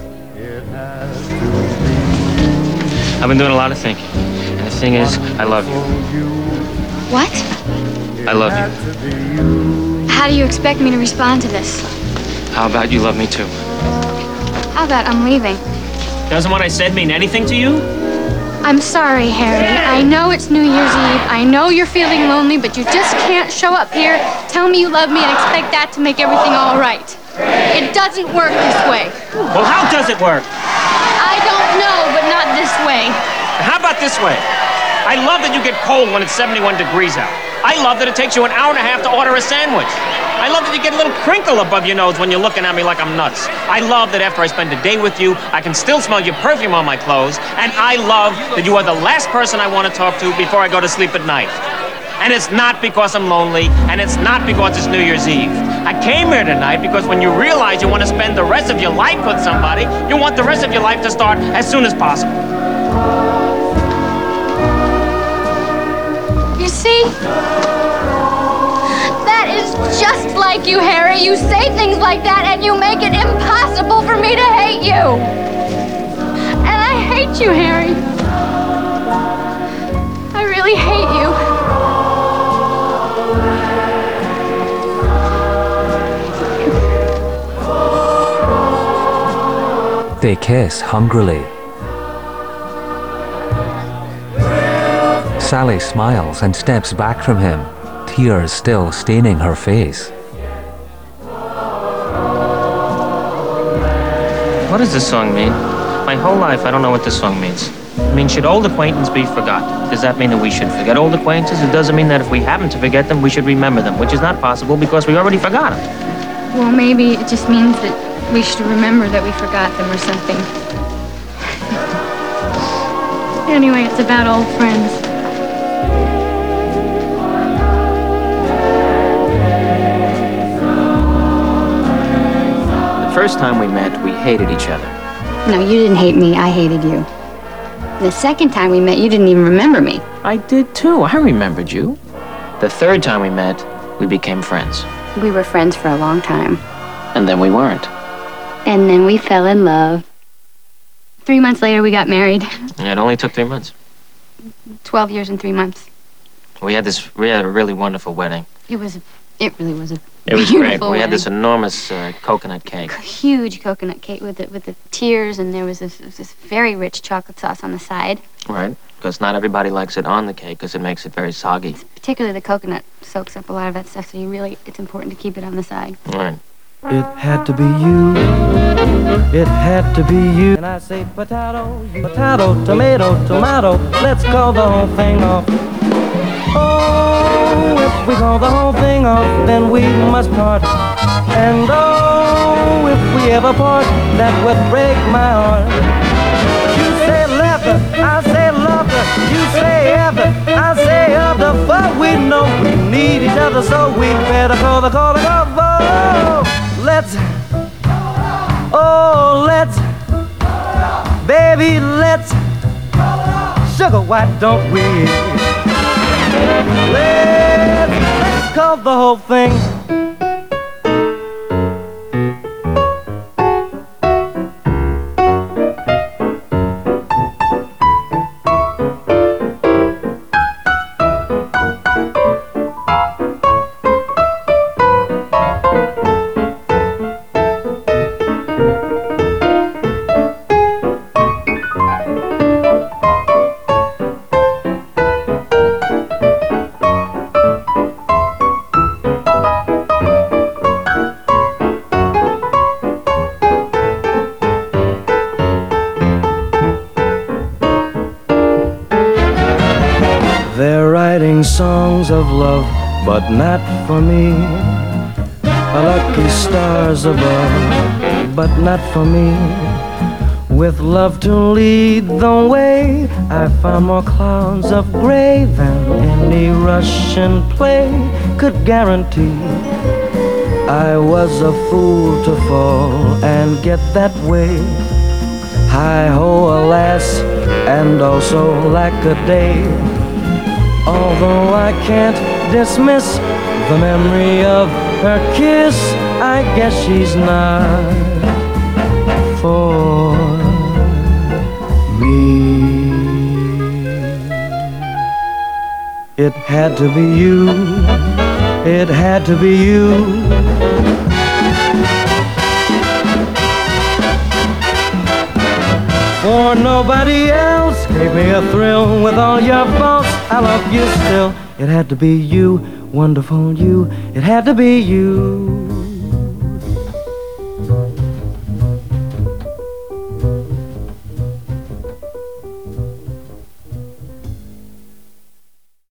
I've been doing a lot of thinking. And the thing is, I love you. What? I love you. How do you expect me to respond to this? How about you love me too? How about I'm leaving? Doesn't what I said mean anything to you? I'm sorry, Harry. I know it's New Year's Eve. I know you're feeling lonely, but you just can't show up here, tell me you love me, and expect that to make everything all right. It doesn't work this way. Well, how does it work? I don't know, but not this way. How about this way? I love that you get cold when it's seventy-one degrees out. I love that it takes you an hour and a half to order a sandwich. I love that you get a little crinkle above your nose when you're looking at me like I'm nuts. I love that after I spend a day with you, I can still smell your perfume on my clothes. And I love that you are the last person I want to talk to before I go to sleep at night. And it's not because I'm lonely, and it's not because it's New Year's Eve. I came here tonight because when you realize you want to spend the rest of your life with somebody, you want the rest of your life to start as soon as possible. You see? That is just like you, Harry. You say things like that and you make it impossible for me to hate you. And I hate you, Harry. I really hate you. They kiss hungrily. Sally smiles and steps back from him, tears still staining her face. What does this song mean? My whole life, I don't know what this song means. I mean, should old acquaintance be forgot? Does that mean that we should forget old acquaintances? It doesn't mean that if we happen to forget them, we should remember them, which is not possible because we already forgot them. Well, maybe it just means that we should remember that we forgot them or something. Anyway, it's about old friends. The first time we met, we hated each other. No, you didn't hate me. I hated you. The second time we met, you didn't even remember me. I did too. I remembered you. The third time we met, we became friends. We were friends for a long time. And then we weren't. And then we fell in love. Three months later, we got married. It only took three months. Twelve years and three months. We had this, we had a really wonderful wedding. It was, it really was a It was beautiful great. We wedding. had this enormous uh, coconut cake. Huge coconut cake with the, with the tears, and there was this, this very rich chocolate sauce on the side. Right. Because not everybody likes it on the cake because it makes it very soggy. Particularly the coconut soaks up a lot of that stuff, so you really, it's important to keep it on the side. Right. It had to be you. It had to be you. And I say potato, potato, tomato, tomato. Let's call the whole thing off. Oh, if we call the whole thing off, then we must part. And oh, if we ever part, that would break my heart. You say leather, I say lover. You say ever, I say other. But we know we need each other, so we better call the calling off. Oh, let's, oh, let's, baby, let's, sugar, why don't we? Let's, let's call the whole thing. of love, but not for me. Lucky stars above, but not for me. With love to lead the way, I found more clouds of gray than any Russian play could guarantee. I was a fool to fall and get that way. Hi-ho, alas, and also lack a day. Although I can't dismiss the memory of her kiss, I guess she's not for me. It had to be you, it had to be you. For nobody else gave me a thrill with all your faults. I love you still. It had to be you, wonderful you. It had to be you.